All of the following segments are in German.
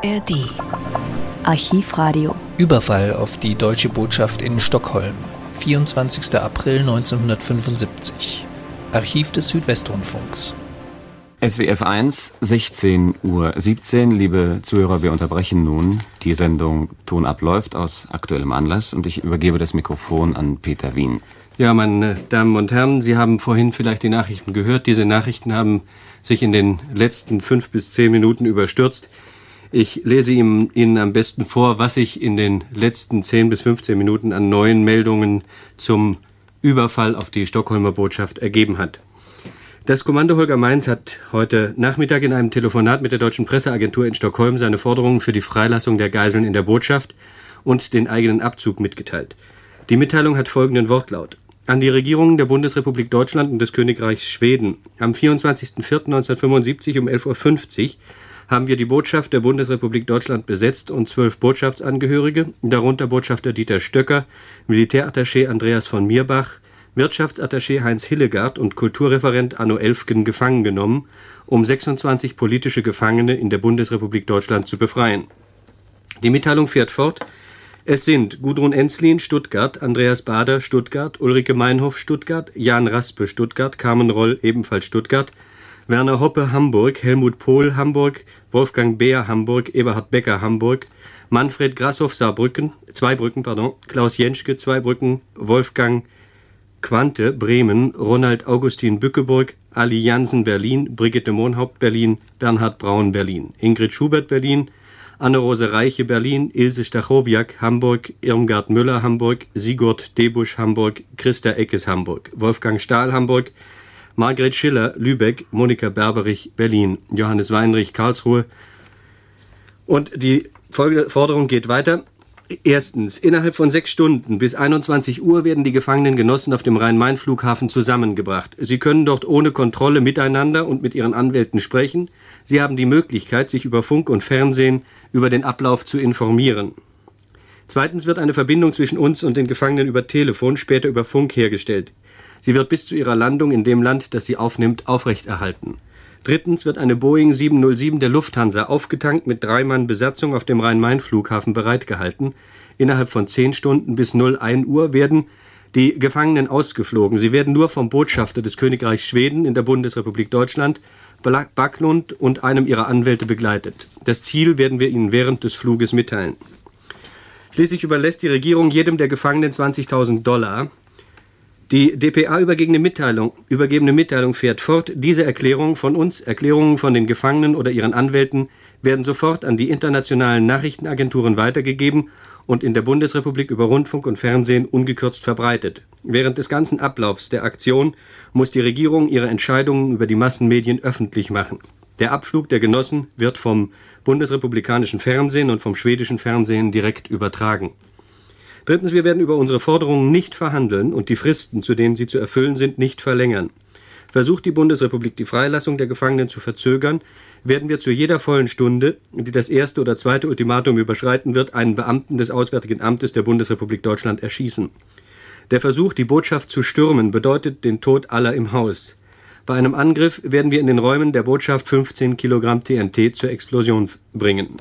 ARD Archivradio. Überfall auf die deutsche Botschaft in Stockholm, 24. April 1975. Archiv des Südwestrundfunks. SWF 1, 16:17 Uhr. Liebe Zuhörer, wir unterbrechen nun. Die Sendung Ton abläuft aus aktuellem Anlass und ich übergebe das Mikrofon an Peter Wien. Ja, meine Damen und Herren, Sie haben vorhin vielleicht die Nachrichten gehört. Diese Nachrichten haben sich in den letzten 5 bis 10 Minuten überstürzt. Ich lese Ihnen am besten vor, was sich in den letzten 10 bis 15 Minuten an neuen Meldungen zum Überfall auf die Stockholmer Botschaft ergeben hat. Das Kommando Holger Meins hat heute Nachmittag in einem Telefonat mit der Deutschen Presseagentur in Stockholm seine Forderungen für die Freilassung der Geiseln in der Botschaft und den eigenen Abzug mitgeteilt. Die Mitteilung hat folgenden Wortlaut. An die Regierungen der Bundesrepublik Deutschland und des Königreichs Schweden. Am 24.04.1975 um 11:50 Uhr haben wir die Botschaft der Bundesrepublik Deutschland besetzt und 12 Botschaftsangehörige, darunter Botschafter Dieter Stöcker, Militärattaché Andreas von Mirbach, Wirtschaftsattaché Heinz Hillegard und Kulturreferent Anno Elfgen gefangen genommen, um 26 politische Gefangene in der Bundesrepublik Deutschland zu befreien. Die Mitteilung fährt fort. Es sind Gudrun Enzlin, Stuttgart, Andreas Bader, Stuttgart, Ulrike Meinhof, Stuttgart, Jan Raspe, Stuttgart, Carmen Roll, ebenfalls Stuttgart, Werner Hoppe, Hamburg, Helmut Pohl, Hamburg, Wolfgang Beer, Hamburg, Eberhard Becker, Hamburg, Manfred Grashoff, Zweibrücken, Klaus Jenschke, Zweibrücken, Wolfgang Quante, Bremen, Ronald Augustin Bückeburg, Ali Jansen, Berlin, Brigitte Mohnhaupt, Berlin, Bernhard Braun, Berlin, Ingrid Schubert, Berlin, Anne-Rose Reiche, Berlin, Ilse Stachowiak, Hamburg, Irmgard Müller, Hamburg, Sigurd Debusch, Hamburg, Christa Eckes, Hamburg, Wolfgang Stahl, Hamburg, Margret Schiller, Lübeck, Monika Berberich, Berlin, Johannes Weinrich, Karlsruhe. Und die Forderung geht weiter. Erstens, innerhalb von 6 Stunden bis 21 Uhr werden die gefangenen Genossen auf dem Rhein-Main-Flughafen zusammengebracht. Sie können dort ohne Kontrolle miteinander und mit ihren Anwälten sprechen. Sie haben die Möglichkeit, sich über Funk und Fernsehen über den Ablauf zu informieren. Zweitens wird eine Verbindung zwischen uns und den Gefangenen über Telefon, später über Funk hergestellt. Sie wird bis zu ihrer Landung in dem Land, das sie aufnimmt, aufrechterhalten. Drittens wird eine Boeing 707 der Lufthansa aufgetankt mit 3 Mann Besatzung auf dem Rhein-Main-Flughafen bereitgehalten. Innerhalb von 10 Stunden bis 01 Uhr werden die Gefangenen ausgeflogen. Sie werden nur vom Botschafter des Königreichs Schweden in der Bundesrepublik Deutschland, Backlund, und einem ihrer Anwälte begleitet. Das Ziel werden wir Ihnen während des Fluges mitteilen. Schließlich überlässt die Regierung jedem der Gefangenen $20.000. Die dpa übergebene Mitteilung fährt fort. Diese Erklärungen von uns, Erklärungen von den Gefangenen oder ihren Anwälten werden sofort an die internationalen Nachrichtenagenturen weitergegeben und in der Bundesrepublik über Rundfunk und Fernsehen ungekürzt verbreitet. Während des ganzen Ablaufs der Aktion muss die Regierung ihre Entscheidungen über die Massenmedien öffentlich machen. Der Abflug der Genossen wird vom bundesrepublikanischen Fernsehen und vom schwedischen Fernsehen direkt übertragen. Drittens, wir werden über unsere Forderungen nicht verhandeln und die Fristen, zu denen sie zu erfüllen sind, nicht verlängern. Versucht die Bundesrepublik, die Freilassung der Gefangenen zu verzögern, werden wir zu jeder vollen Stunde, die das erste oder zweite Ultimatum überschreiten wird, einen Beamten des Auswärtigen Amtes der Bundesrepublik Deutschland erschießen. Der Versuch, die Botschaft zu stürmen, bedeutet den Tod aller im Haus. Bei einem Angriff werden wir in den Räumen der Botschaft 15 Kilogramm TNT zur Explosion bringen.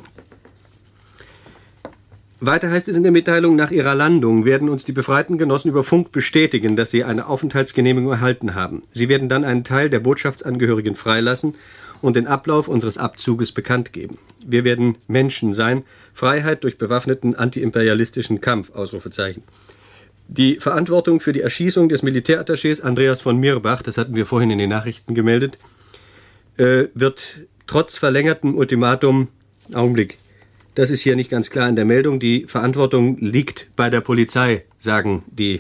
Weiter heißt es in der Mitteilung, nach ihrer Landung werden uns die befreiten Genossen über Funk bestätigen, dass sie eine Aufenthaltsgenehmigung erhalten haben. Sie werden dann einen Teil der Botschaftsangehörigen freilassen und den Ablauf unseres Abzuges bekannt geben. Wir werden Menschen sein. Freiheit durch bewaffneten antiimperialistischen Kampf, Ausrufezeichen. Die Verantwortung für die Erschießung des Militärattachés Andreas von Mirbach, das hatten wir vorhin in den Nachrichten gemeldet, wird trotz verlängertem Ultimatum, das ist hier nicht ganz klar in der Meldung, die Verantwortung liegt bei der Polizei, sagen die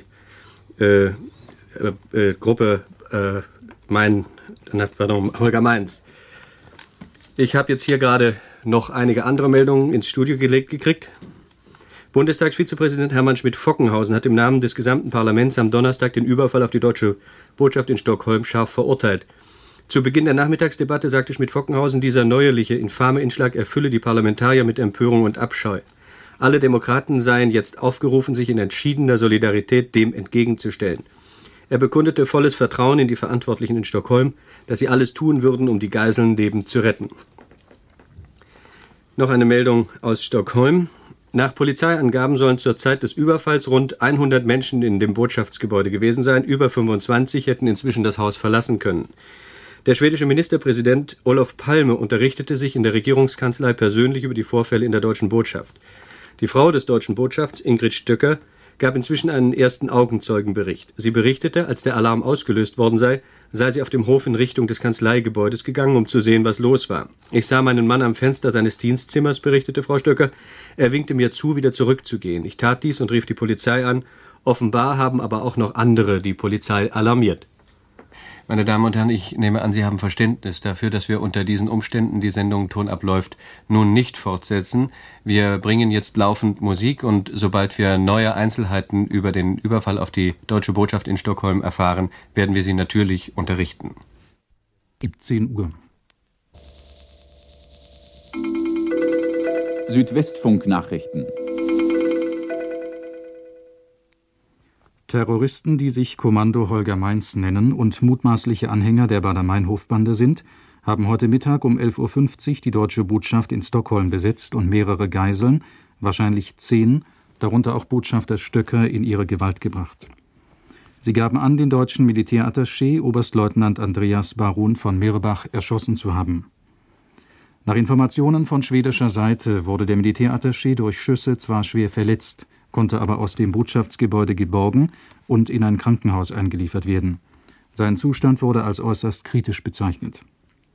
Gruppe Holger Meins. Ich habe jetzt hier gerade noch einige andere Meldungen ins Studio gekriegt. Bundestagsvizepräsident Hermann Schmidt-Fockenhausen hat im Namen des gesamten Parlaments am Donnerstag den Überfall auf die deutsche Botschaft in Stockholm scharf verurteilt. Zu Beginn der Nachmittagsdebatte sagte Schmidt-Fockenhausen, dieser neuerliche, infame Inschlag erfülle die Parlamentarier mit Empörung und Abscheu. Alle Demokraten seien jetzt aufgerufen, sich in entschiedener Solidarität dem entgegenzustellen. Er bekundete volles Vertrauen in die Verantwortlichen in Stockholm, dass sie alles tun würden, um die Geiseln lebend zu retten. Noch eine Meldung aus Stockholm. Nach Polizeiangaben sollen zur Zeit des Überfalls rund 100 Menschen in dem Botschaftsgebäude gewesen sein. Über 25 hätten inzwischen das Haus verlassen können. Der schwedische Ministerpräsident Olof Palme unterrichtete sich in der Regierungskanzlei persönlich über die Vorfälle in der deutschen Botschaft. Die Frau des deutschen Botschafts, Ingrid Stöcker, gab inzwischen einen ersten Augenzeugenbericht. Sie berichtete, als der Alarm ausgelöst worden sei sie auf dem Hof in Richtung des Kanzleigebäudes gegangen, um zu sehen, was los war. Ich sah meinen Mann am Fenster seines Dienstzimmers, berichtete Frau Stöcker. Er winkte mir zu, wieder zurückzugehen. Ich tat dies und rief die Polizei an. Offenbar haben aber auch noch andere die Polizei alarmiert. Meine Damen und Herren, ich nehme an, Sie haben Verständnis dafür, dass wir unter diesen Umständen die Sendung Ton abläuft nun nicht fortsetzen. Wir bringen jetzt laufend Musik und sobald wir neue Einzelheiten über den Überfall auf die deutsche Botschaft in Stockholm erfahren, werden wir Sie natürlich unterrichten. 17 Uhr. Südwestfunk-Nachrichten. Terroristen, die sich Kommando Holger Meins nennen und mutmaßliche Anhänger der Baader-Meinhof-Bande sind, haben heute Mittag um 11.50 Uhr die deutsche Botschaft in Stockholm besetzt und mehrere Geiseln, wahrscheinlich 10, darunter auch Botschafter Stöcker, in ihre Gewalt gebracht. Sie gaben an, den deutschen Militärattaché Oberstleutnant Andreas Baron von Mirbach erschossen zu haben. Nach Informationen von schwedischer Seite wurde der Militärattaché durch Schüsse zwar schwer verletzt, konnte aber aus dem Botschaftsgebäude geborgen und in ein Krankenhaus eingeliefert werden. Sein Zustand wurde als äußerst kritisch bezeichnet.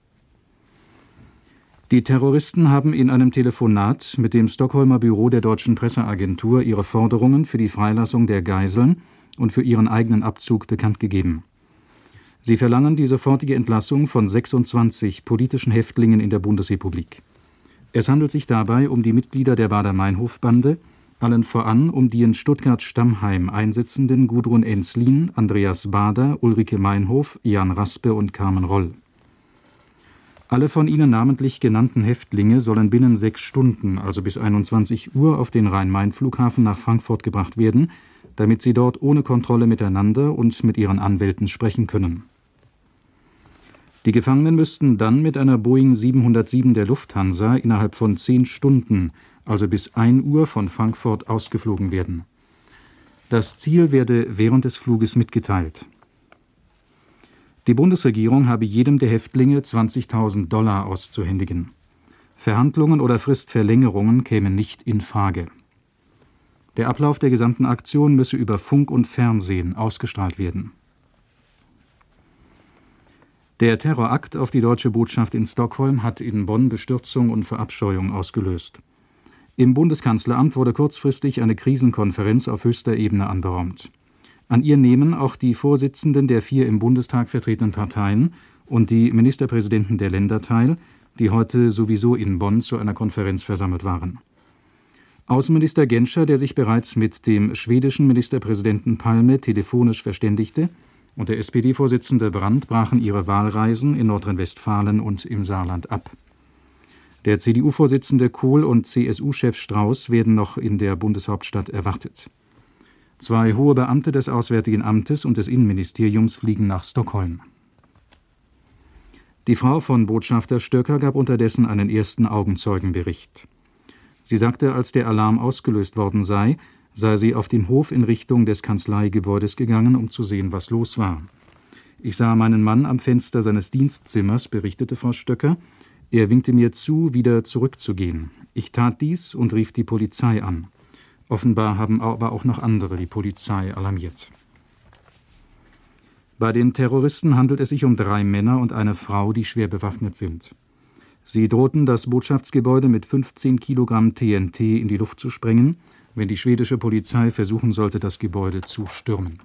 Die Terroristen haben in einem Telefonat mit dem Stockholmer Büro der deutschen Presseagentur ihre Forderungen für die Freilassung der Geiseln und für ihren eigenen Abzug bekannt gegeben. Sie verlangen die sofortige Entlassung von 26 politischen Häftlingen in der Bundesrepublik. Es handelt sich dabei um die Mitglieder der Baader-Meinhof-Bande, allen voran um die in Stuttgart-Stammheim einsitzenden Gudrun Enslin, Andreas Baader, Ulrike Meinhof, Jan Raspe und Carmen Roll. Alle von ihnen namentlich genannten Häftlinge sollen binnen 6 Stunden, also bis 21 Uhr, auf den Rhein-Main-Flughafen nach Frankfurt gebracht werden, damit sie dort ohne Kontrolle miteinander und mit ihren Anwälten sprechen können. Die Gefangenen müssten dann mit einer Boeing 707 der Lufthansa innerhalb von 10 Stunden, also bis 1 Uhr, von Frankfurt ausgeflogen werden. Das Ziel werde während des Fluges mitgeteilt. Die Bundesregierung habe jedem der Häftlinge $20.000 auszuhändigen. Verhandlungen oder Fristverlängerungen kämen nicht in Frage. Der Ablauf der gesamten Aktion müsse über Funk und Fernsehen ausgestrahlt werden. Der Terrorakt auf die deutsche Botschaft in Stockholm hat in Bonn Bestürzung und Verabscheuung ausgelöst. Im Bundeskanzleramt wurde kurzfristig eine Krisenkonferenz auf höchster Ebene anberaumt. An ihr nehmen auch die Vorsitzenden der 4 im Bundestag vertretenen Parteien und die Ministerpräsidenten der Länder teil, die heute sowieso in Bonn zu einer Konferenz versammelt waren. Außenminister Genscher, der sich bereits mit dem schwedischen Ministerpräsidenten Palme telefonisch verständigte, und der SPD-Vorsitzende Brandt brachen ihre Wahlreisen in Nordrhein-Westfalen und im Saarland ab. Der CDU-Vorsitzende Kohl und CSU-Chef Strauß werden noch in der Bundeshauptstadt erwartet. 2 hohe Beamte des Auswärtigen Amtes und des Innenministeriums fliegen nach Stockholm. Die Frau von Botschafter Stöcker gab unterdessen einen ersten Augenzeugenbericht. Sie sagte, als der Alarm ausgelöst worden sei sie auf dem Hof in Richtung des Kanzleigebäudes gegangen, um zu sehen, was los war. Ich sah meinen Mann am Fenster seines Dienstzimmers, berichtete Frau Stöcker. Er winkte mir zu, wieder zurückzugehen. Ich tat dies und rief die Polizei an. Offenbar haben aber auch noch andere die Polizei alarmiert. Bei den Terroristen handelt es sich um 3 Männer und eine Frau, die schwer bewaffnet sind. Sie drohten, das Botschaftsgebäude mit 15 Kilogramm TNT in die Luft zu sprengen, wenn die schwedische Polizei versuchen sollte, das Gebäude zu stürmen.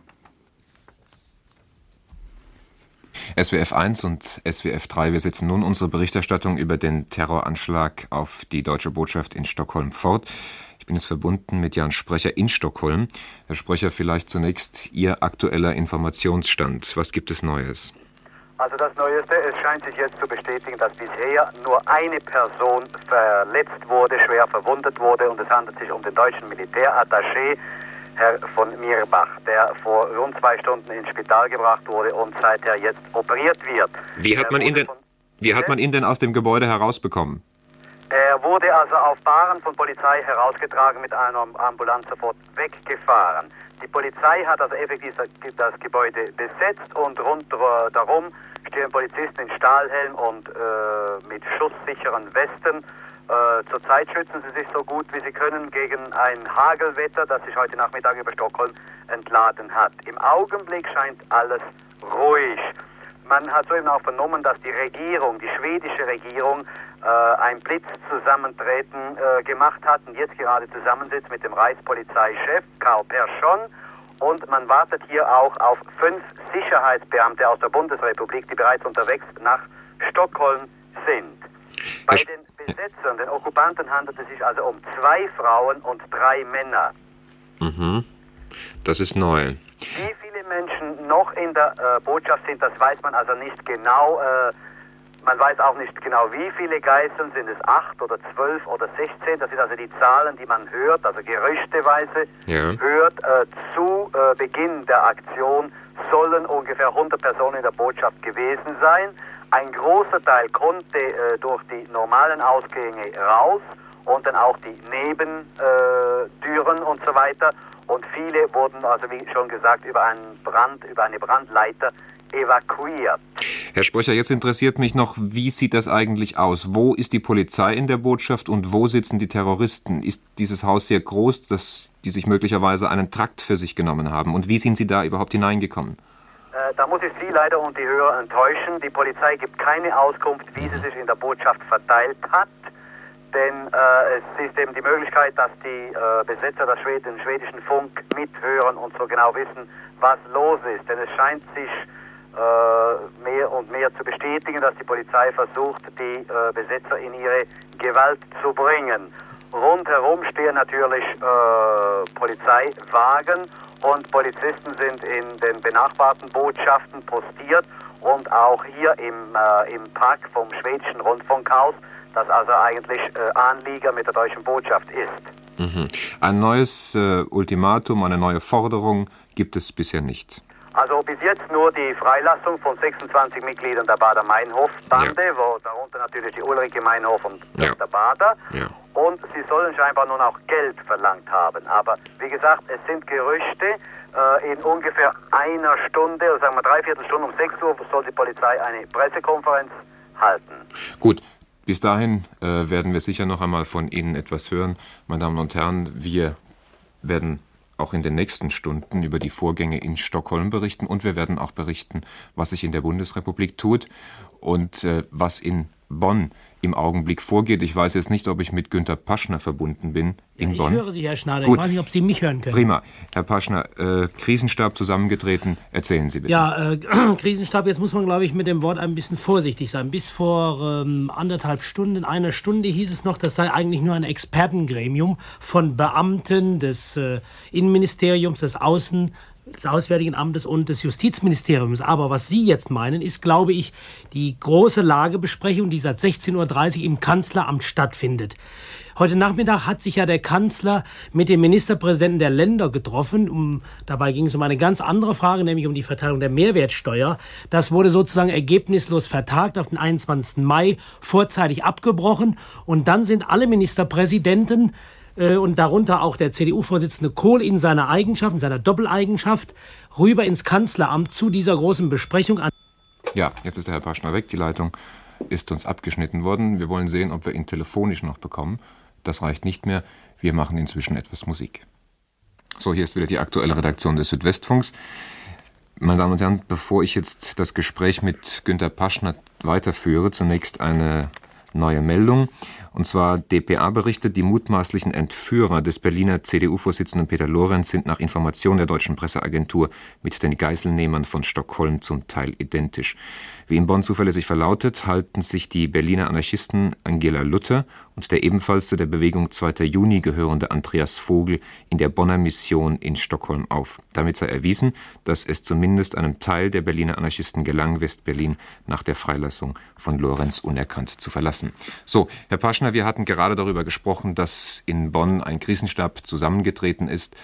SWF 1 und SWF 3, wir setzen nun unsere Berichterstattung über den Terroranschlag auf die deutsche Botschaft in Stockholm fort. Ich bin jetzt verbunden mit Jan Sprecher in Stockholm. Herr Sprecher, vielleicht zunächst Ihr aktueller Informationsstand. Was gibt es Neues? Also das Neueste, es scheint sich jetzt zu bestätigen, dass bisher nur eine Person verletzt wurde, schwer verwundet wurde, und es handelt sich um den deutschen Militärattaché, Herr von Mirbach, der vor rund 2 Stunden ins Spital gebracht wurde und seither jetzt operiert wird. Wie hat man ihn denn aus dem Gebäude herausbekommen? Er wurde also auf Bahnen von Polizei herausgetragen, mit einer Ambulanz sofort weggefahren. Die Polizei hat also effektiv das Gebäude besetzt und rund darum stehen Polizisten in Stahlhelm und mit schusssicheren Westen. Zurzeit schützen sie sich so gut wie sie können gegen ein Hagelwetter, das sich heute Nachmittag über Stockholm entladen hat. Im Augenblick scheint alles ruhig. Man hat soeben auch vernommen, dass die Regierung, die schwedische Regierung, ein Blitzzusammentreten gemacht hat und jetzt gerade zusammensitzt mit dem Reichspolizeichef Karl Persson. Und man wartet hier auch auf 5 Sicherheitsbeamte aus der Bundesrepublik, die bereits unterwegs nach Stockholm sind. Bei den Besetzern, den Okkupanten, handelt es sich also um 2 Frauen und 3 Männer. Mhm. Das ist neu. Wie viele Menschen noch in der Botschaft sind, das weiß man also nicht genau. Man weiß auch nicht genau, wie viele Geiseln, sind es 8 oder 12 oder 16. Das sind also die Zahlen, die man hört, also gerüchteweise hört. Zu Beginn der Aktion sollen ungefähr 100 Personen in der Botschaft gewesen sein. Ein großer Teil konnte durch die normalen Ausgänge raus und dann auch die Nebentüren und so weiter. Und viele wurden also, wie schon gesagt, über eine Brandleiter evakuiert. Herr Spröcher, jetzt interessiert mich noch, wie sieht das eigentlich aus? Wo ist die Polizei in der Botschaft und wo sitzen die Terroristen? Ist dieses Haus sehr groß, dass die sich möglicherweise einen Trakt für sich genommen haben? Und wie sind Sie da überhaupt hineingekommen? Da muss ich Sie leider und die Hörer enttäuschen. Die Polizei gibt keine Auskunft, wie sie sich in der Botschaft verteilt hat. Denn es ist eben die Möglichkeit, dass die Besetzer den schwedischen Funk mithören und so genau wissen, was los ist. Denn es scheint sich mehr und mehr zu bestätigen, dass die Polizei versucht, die Besetzer in ihre Gewalt zu bringen. Rundherum stehen natürlich Polizeiwagen und Polizisten sind in den benachbarten Botschaften postiert und auch hier im Park vom schwedischen Rundfunkhaus, das also eigentlich Anlieger mit der deutschen Botschaft ist. Mhm. Ein neues Ultimatum, eine neue Forderung gibt es bisher nicht. Also bis jetzt nur die Freilassung von 26 Mitgliedern der Bader-Meinhof-Bande, wo darunter natürlich die Ulrike Meinhof und Dr. Bader. Ja. Und sie sollen scheinbar nun auch Geld verlangt haben. Aber wie gesagt, es sind Gerüchte. In ungefähr einer Stunde, oder sagen wir 3/4 Stunde, um 6 Uhr soll die Polizei eine Pressekonferenz halten. Gut. Bis dahin werden wir sicher noch einmal von Ihnen etwas hören. Meine Damen und Herren, wir werden auch in den nächsten Stunden über die Vorgänge in Stockholm berichten und wir werden auch berichten, was sich in der Bundesrepublik tut und was in Bonn im Augenblick vorgeht. Ich weiß jetzt nicht, ob ich mit Günter Paschner verbunden bin in Bonn. Ich höre Sie, Herr Schneider. Gut. Ich weiß nicht, ob Sie mich hören können. Prima. Herr Paschner, Krisenstab zusammengetreten. Erzählen Sie bitte. Ja, Krisenstab, jetzt muss man, glaube ich, mit dem Wort ein bisschen vorsichtig sein. Bis vor anderthalb Stunden, einer Stunde hieß es noch, das sei eigentlich nur ein Expertengremium von Beamten des Innenministeriums, des Auswärtigen Amtes und des Justizministeriums. Aber was Sie jetzt meinen, ist, glaube ich, die große Lagebesprechung, die seit 16:30 Uhr im Kanzleramt stattfindet. Heute Nachmittag hat sich ja der Kanzler mit dem Ministerpräsidenten der Länder getroffen. Dabei ging es um eine ganz andere Frage, nämlich um die Verteilung der Mehrwertsteuer. Das wurde sozusagen ergebnislos vertagt auf den 21. Mai, vorzeitig abgebrochen. Und dann sind alle Ministerpräsidenten und darunter auch der CDU-Vorsitzende Kohl in seiner Eigenschaft, in seiner Doppeleigenschaft, rüber ins Kanzleramt zu dieser großen Besprechung. Ja, jetzt ist der Herr Paschner weg. Die Leitung ist uns abgeschnitten worden. Wir wollen sehen, ob wir ihn telefonisch noch bekommen. Das reicht nicht mehr. Wir machen inzwischen etwas Musik. So, hier ist wieder die aktuelle Redaktion des Südwestfunks. Meine Damen und Herren, bevor ich jetzt das Gespräch mit Günter Paschner weiterführe, zunächst eine neue Meldung. Und zwar dpa berichtet, die mutmaßlichen Entführer des Berliner CDU-Vorsitzenden Peter Lorenz sind nach Information der deutschen Presseagentur mit den Geiselnehmern von Stockholm zum Teil identisch. Wie in Bonn zuverlässig verlautet, halten sich die Berliner Anarchisten Angela Luther und der ebenfalls zu der Bewegung 2. Juni gehörende Andreas Vogel in der Bonner Mission in Stockholm auf. Damit sei erwiesen, dass es zumindest einem Teil der Berliner Anarchisten gelang, West-Berlin nach der Freilassung von Lorenz unerkannt zu verlassen. So, Herr Paschner, wir hatten gerade darüber gesprochen, dass in Bonn ein Krisenstab zusammengetreten ist.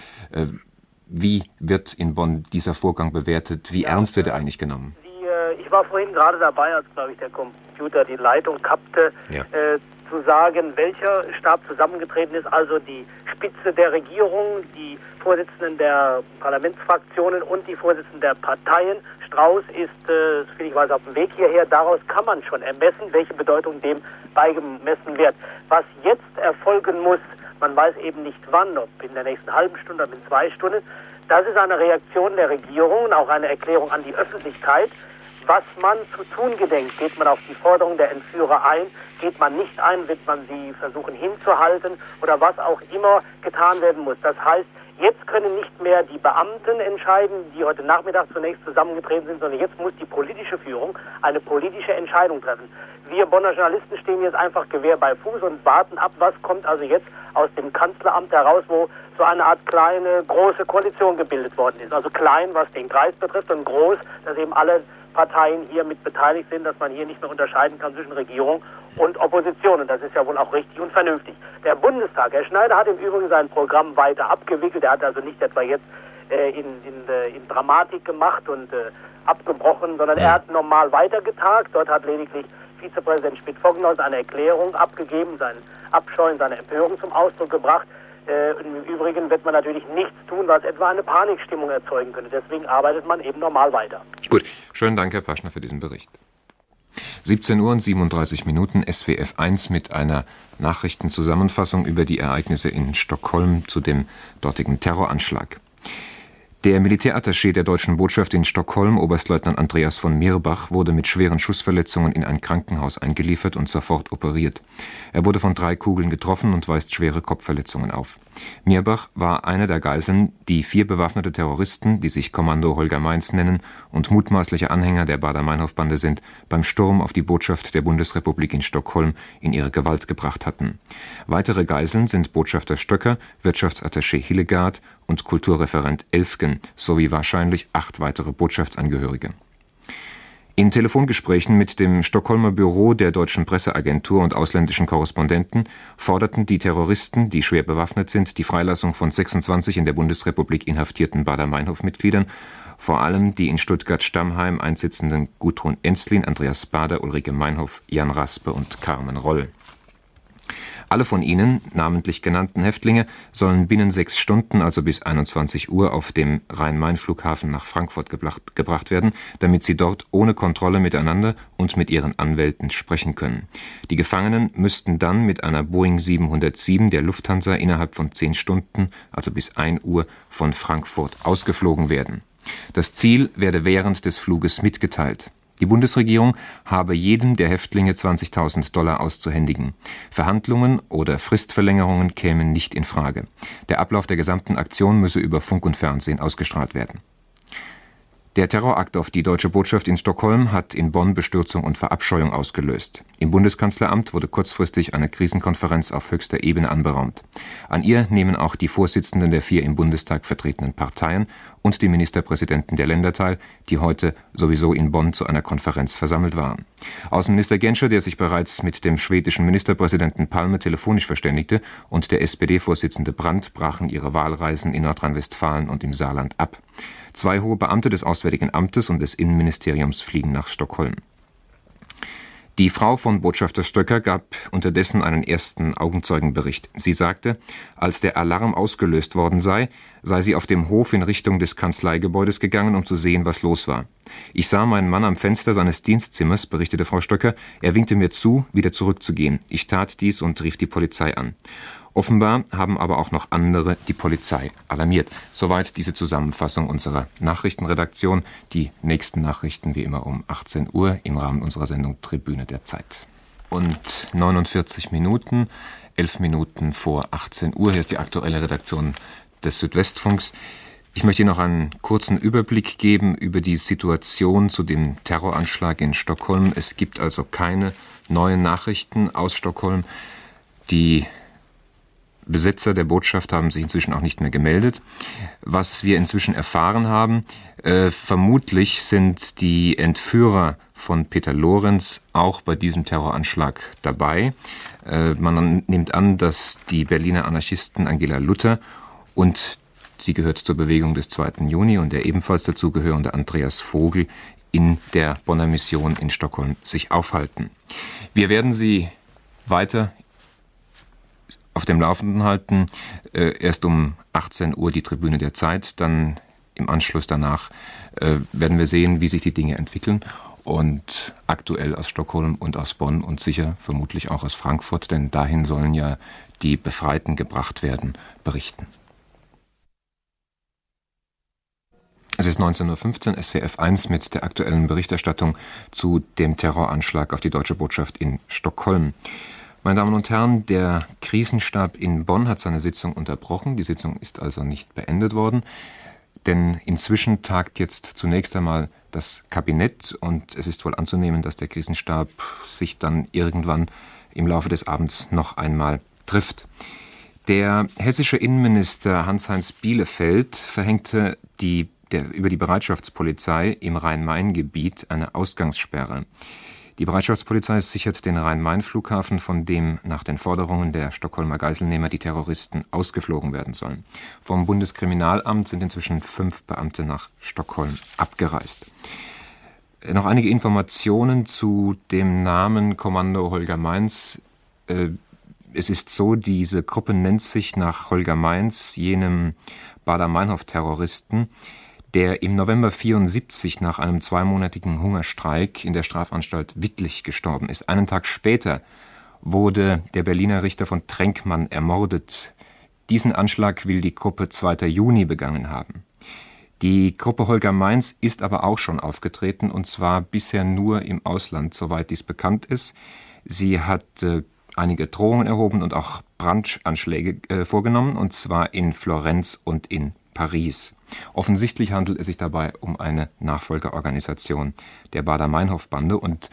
Wie wird in Bonn dieser Vorgang bewertet? Wie ernst wird er eigentlich genommen? Ich war vorhin gerade dabei, als, glaube ich, der Computer die Leitung kappte. Ja. zu sagen, welcher Stab zusammengetreten ist, also die Spitze der Regierung, die Vorsitzenden der Parlamentsfraktionen und die Vorsitzenden der Parteien. Strauß ist, soviel ich weiß, auf dem Weg hierher. Daraus kann man schon ermessen, welche Bedeutung dem beigemessen wird. Was jetzt erfolgen muss, man weiß eben nicht wann, ob in der nächsten halben Stunde oder in 2 Stunden, das ist eine Reaktion der Regierung und auch eine Erklärung an die Öffentlichkeit. Was man zu tun gedenkt, geht man auf die Forderung der Entführer ein, geht man nicht ein, wird man sie versuchen hinzuhalten oder was auch immer getan werden muss. Das heißt, jetzt können nicht mehr die Beamten entscheiden, die heute Nachmittag zunächst zusammengetreten sind, sondern jetzt muss die politische Führung eine politische Entscheidung treffen. Wir Bonner Journalisten stehen jetzt einfach Gewehr bei Fuß und warten ab, was kommt also jetzt aus dem Kanzleramt heraus, wo so eine Art kleine, große Koalition gebildet worden ist. Also klein, was den Kreis betrifft, und groß, dass eben alle Parteien hier mit beteiligt sind, dass man hier nicht mehr unterscheiden kann zwischen Regierung und Opposition. Und das ist ja wohl auch richtig und vernünftig. Der Bundestag, Herr Schneider, hat im Übrigen sein Programm weiter abgewickelt. Er hat also nicht etwa jetzt in Dramatik gemacht und abgebrochen, sondern er hat normal weitergetagt. Dort hat lediglich Vizepräsident Schmidt-Foggenhaus eine Erklärung abgegeben, seinen Abscheu und seine Empörung zum Ausdruck gebracht. Im Übrigen wird man natürlich nichts tun, was etwa eine Panikstimmung erzeugen könnte. Deswegen arbeitet man eben normal weiter. Gut, schönen Dank, Herr Paschner, für diesen Bericht. 17 Uhr und 37 Minuten, SWF 1 mit einer Nachrichtenzusammenfassung über die Ereignisse in Stockholm zu dem dortigen Terroranschlag. Der Militärattaché der deutschen Botschaft in Stockholm, Oberstleutnant Andreas von Mirbach, wurde mit schweren Schussverletzungen in ein Krankenhaus eingeliefert und sofort operiert. Er wurde von 3 Kugeln getroffen und weist schwere Kopfverletzungen auf. Mirbach war einer der Geiseln, die 4 bewaffnete Terroristen, die sich Kommando Holger Meins nennen und mutmaßliche Anhänger der Baader-Meinhof-Bande sind, beim Sturm auf die Botschaft der Bundesrepublik in Stockholm in ihre Gewalt gebracht hatten. Weitere Geiseln sind Botschafter Stöcker, Wirtschaftsattaché Hillegaard und Kulturreferent Elfgen sowie wahrscheinlich 8 weitere Botschaftsangehörige. In Telefongesprächen mit dem Stockholmer Büro der deutschen Presseagentur und ausländischen Korrespondenten forderten die Terroristen, die schwer bewaffnet sind, die Freilassung von 26 in der Bundesrepublik inhaftierten Baader-Meinhof-Mitgliedern, vor allem die in Stuttgart-Stammheim einsitzenden Gudrun Ensslin, Andreas Baader, Ulrike Meinhof, Jan Raspe und Carmen Roll. Alle von ihnen, namentlich genannten Häftlinge, sollen binnen 6 Stunden, also bis 21 Uhr, auf dem Rhein-Main-Flughafen nach Frankfurt gebracht werden, damit sie dort ohne Kontrolle miteinander und mit ihren Anwälten sprechen können. Die Gefangenen müssten dann mit einer Boeing 707 der Lufthansa innerhalb von 10 Stunden, also bis 1 Uhr, von Frankfurt ausgeflogen werden. Das Ziel werde während des Fluges mitgeteilt. Die Bundesregierung habe jedem der Häftlinge $20.000 auszuhändigen. Verhandlungen oder Fristverlängerungen kämen nicht in Frage. Der Ablauf der gesamten Aktion müsse über Funk und Fernsehen ausgestrahlt werden. Der Terrorakt auf die deutsche Botschaft in Stockholm hat in Bonn Bestürzung und Verabscheuung ausgelöst. Im Bundeskanzleramt wurde kurzfristig eine Krisenkonferenz auf höchster Ebene anberaumt. An ihr nehmen auch die Vorsitzenden der 4 im Bundestag vertretenen Parteien und die Ministerpräsidenten der Länder teil, die heute sowieso in Bonn zu einer Konferenz versammelt waren. Außenminister Genscher, der sich bereits mit dem schwedischen Ministerpräsidenten Palme telefonisch verständigte, und der SPD-Vorsitzende Brandt brachen ihre Wahlreisen in Nordrhein-Westfalen und im Saarland ab. 2 hohe Beamte des Auswärtigen Amtes und des Innenministeriums fliegen nach Stockholm. Die Frau von Botschafter Stöcker gab unterdessen einen ersten Augenzeugenbericht. Sie sagte, als der Alarm ausgelöst worden sei sie auf dem Hof in Richtung des Kanzleigebäudes gegangen, um zu sehen, was los war. Ich sah meinen Mann am Fenster seines Dienstzimmers, berichtete Frau Stöcker. Er winkte mir zu, wieder zurückzugehen. Ich tat dies und rief die Polizei an. Offenbar haben aber auch noch andere die Polizei alarmiert. Soweit diese Zusammenfassung unserer Nachrichtenredaktion. Die nächsten Nachrichten wie immer um 18 Uhr im Rahmen unserer Sendung Tribüne der Zeit. Und 49 Minuten, 11 Minuten vor 18 Uhr. Hier ist die aktuelle Redaktion des Südwestfunks. Ich möchte Ihnen noch einen kurzen Überblick geben über die Situation zu dem Terroranschlag in Stockholm. Es gibt also keine neuen Nachrichten aus Stockholm. Die Besetzer der Botschaft haben sich inzwischen auch nicht mehr gemeldet. Was wir inzwischen erfahren haben, vermutlich sind die Entführer von Peter Lorenz auch bei diesem Terroranschlag dabei. Man nimmt an, dass die Berliner Anarchisten Angela Luther und sie gehört zur Bewegung des 2. Juni und der ebenfalls dazugehörende Andreas Vogel in der Bonner Mission in Stockholm sich aufhalten. Wir werden Sie weiter auf dem Laufenden halten. Erst um 18 Uhr die Tribüne der Zeit, dann im Anschluss danach werden wir sehen, wie sich die Dinge entwickeln. Und aktuell aus Stockholm und aus Bonn und sicher vermutlich auch aus Frankfurt, denn dahin sollen ja die Befreiten gebracht werden, berichten. Es ist 19.15 Uhr, SWF 1 mit der aktuellen Berichterstattung zu dem Terroranschlag auf die Deutsche Botschaft in Stockholm. Meine Damen und Herren, der Krisenstab in Bonn hat seine Sitzung unterbrochen. Die Sitzung ist also nicht beendet worden, denn inzwischen tagt jetzt zunächst einmal das Kabinett und es ist wohl anzunehmen, dass der Krisenstab sich dann irgendwann im Laufe des Abends noch einmal trifft. Der hessische Innenminister Hans-Heinz Bielefeld verhängte über die Bereitschaftspolizei im Rhein-Main-Gebiet eine Ausgangssperre. Die Bereitschaftspolizei sichert den Rhein-Main-Flughafen, von dem nach den Forderungen der Stockholmer Geiselnehmer die Terroristen ausgeflogen werden sollen. Vom Bundeskriminalamt sind inzwischen 5 Beamte nach Stockholm abgereist. Noch einige Informationen zu dem Namen Kommando Holger Meins. Es ist so, diese Gruppe nennt sich nach Holger Meins, jenem Baader-Meinhof-Terroristen, der im November 1974 nach einem 2-monatigen Hungerstreik in der Strafanstalt Wittlich gestorben ist. Einen Tag später wurde der Berliner Richter von Trenkmann ermordet. Diesen Anschlag will die Gruppe 2. Juni begangen haben. Die Gruppe Holger Meins ist aber auch schon aufgetreten, und zwar bisher nur im Ausland, soweit dies bekannt ist. Sie hat einige Drohungen erhoben und auch Brandanschläge vorgenommen, und zwar in Florenz und in Paris. Offensichtlich handelt es sich dabei um eine Nachfolgeorganisation der Baader-Meinhof-Bande und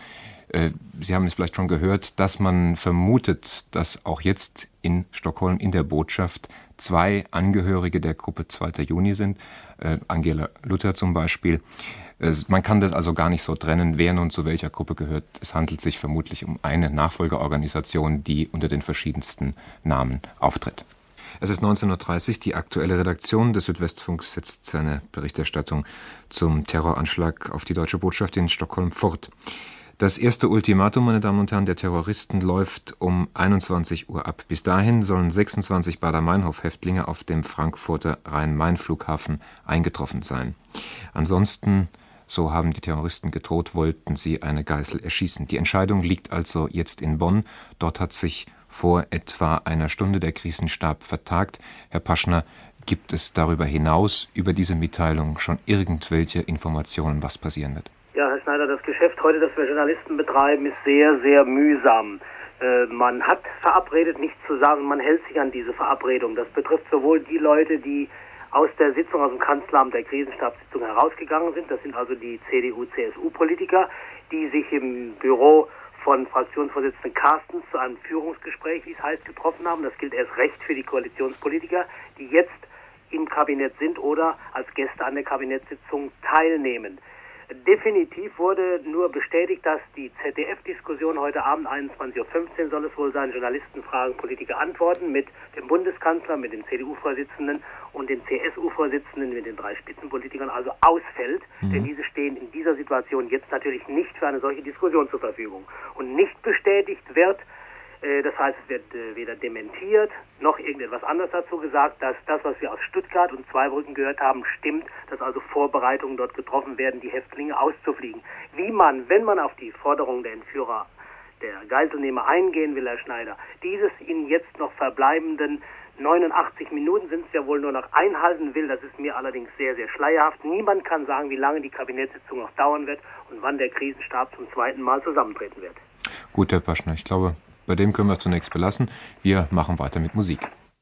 Sie haben es vielleicht schon gehört, dass man vermutet, dass auch jetzt in Stockholm in der Botschaft 2 Angehörige der Gruppe 2. Juni sind, Angela Luther zum Beispiel. Man kann das also gar nicht so trennen, wer nun zu welcher Gruppe gehört. Es handelt sich vermutlich um eine Nachfolgeorganisation, die unter den verschiedensten Namen auftritt. Es ist 19.30 Uhr, die aktuelle Redaktion des Südwestfunks setzt seine Berichterstattung zum Terroranschlag auf die Deutsche Botschaft in Stockholm fort. Das erste Ultimatum, meine Damen und Herren, der Terroristen läuft um 21 Uhr ab. Bis dahin sollen 26 Baader-Meinhof-Häftlinge auf dem Frankfurter Rhein-Main-Flughafen eingetroffen sein. Ansonsten, so haben die Terroristen gedroht, wollten sie eine Geißel erschießen. Die Entscheidung liegt also jetzt in Bonn. Dort hat sich vor etwa einer Stunde der Krisenstab vertagt. Herr Paschner, gibt es darüber hinaus, über diese Mitteilung, schon irgendwelche Informationen, was passieren wird? Ja, Herr Schneider, das Geschäft heute, das wir Journalisten betreiben, ist sehr, sehr mühsam. Man hat verabredet, nichts zu sagen, man hält sich an diese Verabredung. Das betrifft sowohl die Leute, die aus der Sitzung, aus dem Kanzleramt der Krisenstabssitzung herausgegangen sind. Das sind also die CDU-CSU-Politiker, die sich im Büro von Fraktionsvorsitzenden Carstens zu einem Führungsgespräch, wie es heißt, getroffen haben. Das gilt erst recht für die Koalitionspolitiker, die jetzt im Kabinett sind oder als Gäste an der Kabinettssitzung teilnehmen. Definitiv wurde nur bestätigt, dass die ZDF-Diskussion heute Abend 21.15 Uhr soll es wohl sein, Journalisten fragen, Politiker antworten, mit dem Bundeskanzler, mit dem CDU-Vorsitzenden und dem CSU-Vorsitzenden, mit den 3 Spitzenpolitikern, also ausfällt. Denn diese stehen in dieser Situation jetzt natürlich nicht für eine solche Diskussion zur Verfügung. Und nicht bestätigt wird, das heißt, es wird weder dementiert, noch irgendetwas anderes dazu gesagt, dass das, was wir aus Stuttgart und Zweibrücken gehört haben, stimmt, dass also Vorbereitungen dort getroffen werden, die Häftlinge auszufliegen. Wie man, wenn man auf die Forderung der Entführer, der Geiselnehmer eingehen will, Herr Schneider, dieses in jetzt noch verbleibenden 89 Minuten sind es ja wohl nur noch einhalten will, das ist mir allerdings sehr, sehr schleierhaft. Niemand kann sagen, wie lange die Kabinettssitzung noch dauern wird und wann der Krisenstab zum 2. Mal zusammentreten wird. Gut, Herr Paschner, ich glaube, bei dem können wir zunächst belassen. Wir machen weiter mit Musik.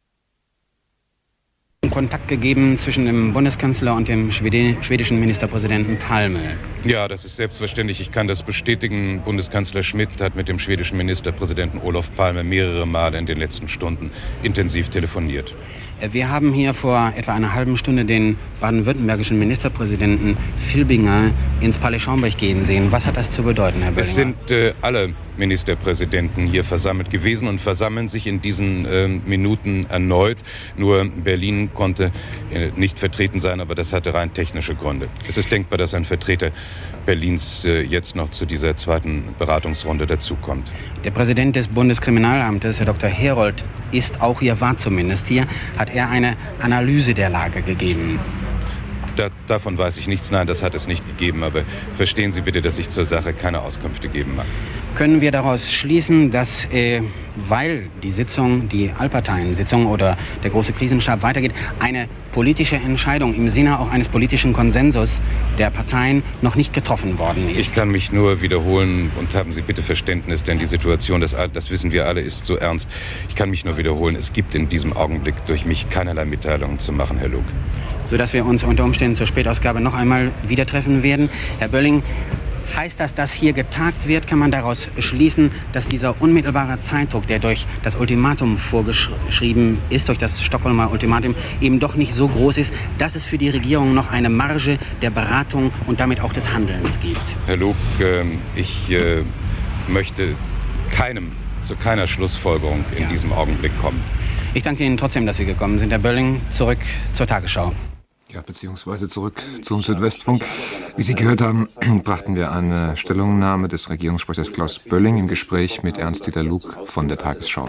Kontakt gegeben zwischen dem Bundeskanzler und dem schwedischen Ministerpräsidenten Palme. Ja, das ist selbstverständlich. Ich kann das bestätigen. Bundeskanzler Schmidt hat mit dem schwedischen Ministerpräsidenten Olof Palme mehrere Male in den letzten Stunden intensiv telefoniert. Wir haben hier vor etwa einer halben Stunde den baden-württembergischen Ministerpräsidenten Filbinger ins Palais Schaumburg gehen sehen. Was hat das zu bedeuten, Herr Böllinger? Es sind alle Ministerpräsidenten hier versammelt gewesen und versammeln sich in diesen Minuten erneut. Nur Berlin konnte nicht vertreten sein, aber das hatte rein technische Gründe. Es ist denkbar, dass ein Vertreter Berlins jetzt noch zu dieser zweiten Beratungsrunde dazukommt. Der Präsident des Bundeskriminalamtes, Herr Dr. Herold, ist auch hier, war zumindest hier, hat er eine Analyse der Lage gegeben. Davon weiß ich nichts. Nein, das hat es nicht gegeben. Aber verstehen Sie bitte, dass ich zur Sache keine Auskünfte geben mag. Können wir daraus schließen, dass, weil die Sitzung, die Allparteiensitzung oder der große Krisenstab weitergeht, eine politische Entscheidung im Sinne auch eines politischen Konsensus der Parteien noch nicht getroffen worden ist? Ich kann mich nur wiederholen und haben Sie bitte Verständnis, denn die Situation, das wissen wir alle, ist so ernst. Ich kann mich nur wiederholen, es gibt in diesem Augenblick durch mich keinerlei Mitteilungen zu machen, Herr Luke. Sodass wir uns unter Umständen zur Spätausgabe noch einmal wieder treffen werden. Herr Bölling, heißt das, dass hier getagt wird? Kann man daraus schließen, dass dieser unmittelbare Zeitdruck, der durch das Ultimatum vorgeschrieben ist, durch das Stockholmer Ultimatum, eben doch nicht so groß ist, dass es für die Regierung noch eine Marge der Beratung und damit auch des Handelns gibt? Herr Luke, ich möchte zu keiner Schlussfolgerung in diesem Augenblick kommen. Ich danke Ihnen trotzdem, dass Sie gekommen sind. Herr Bölling, zurück zur Tagesschau. Ja, beziehungsweise zurück zum Südwestfunk. Wie Sie gehört haben, brachten wir eine Stellungnahme des Regierungssprechers Klaus Bölling im Gespräch mit Ernst-Dieter Luke von der Tagesschau.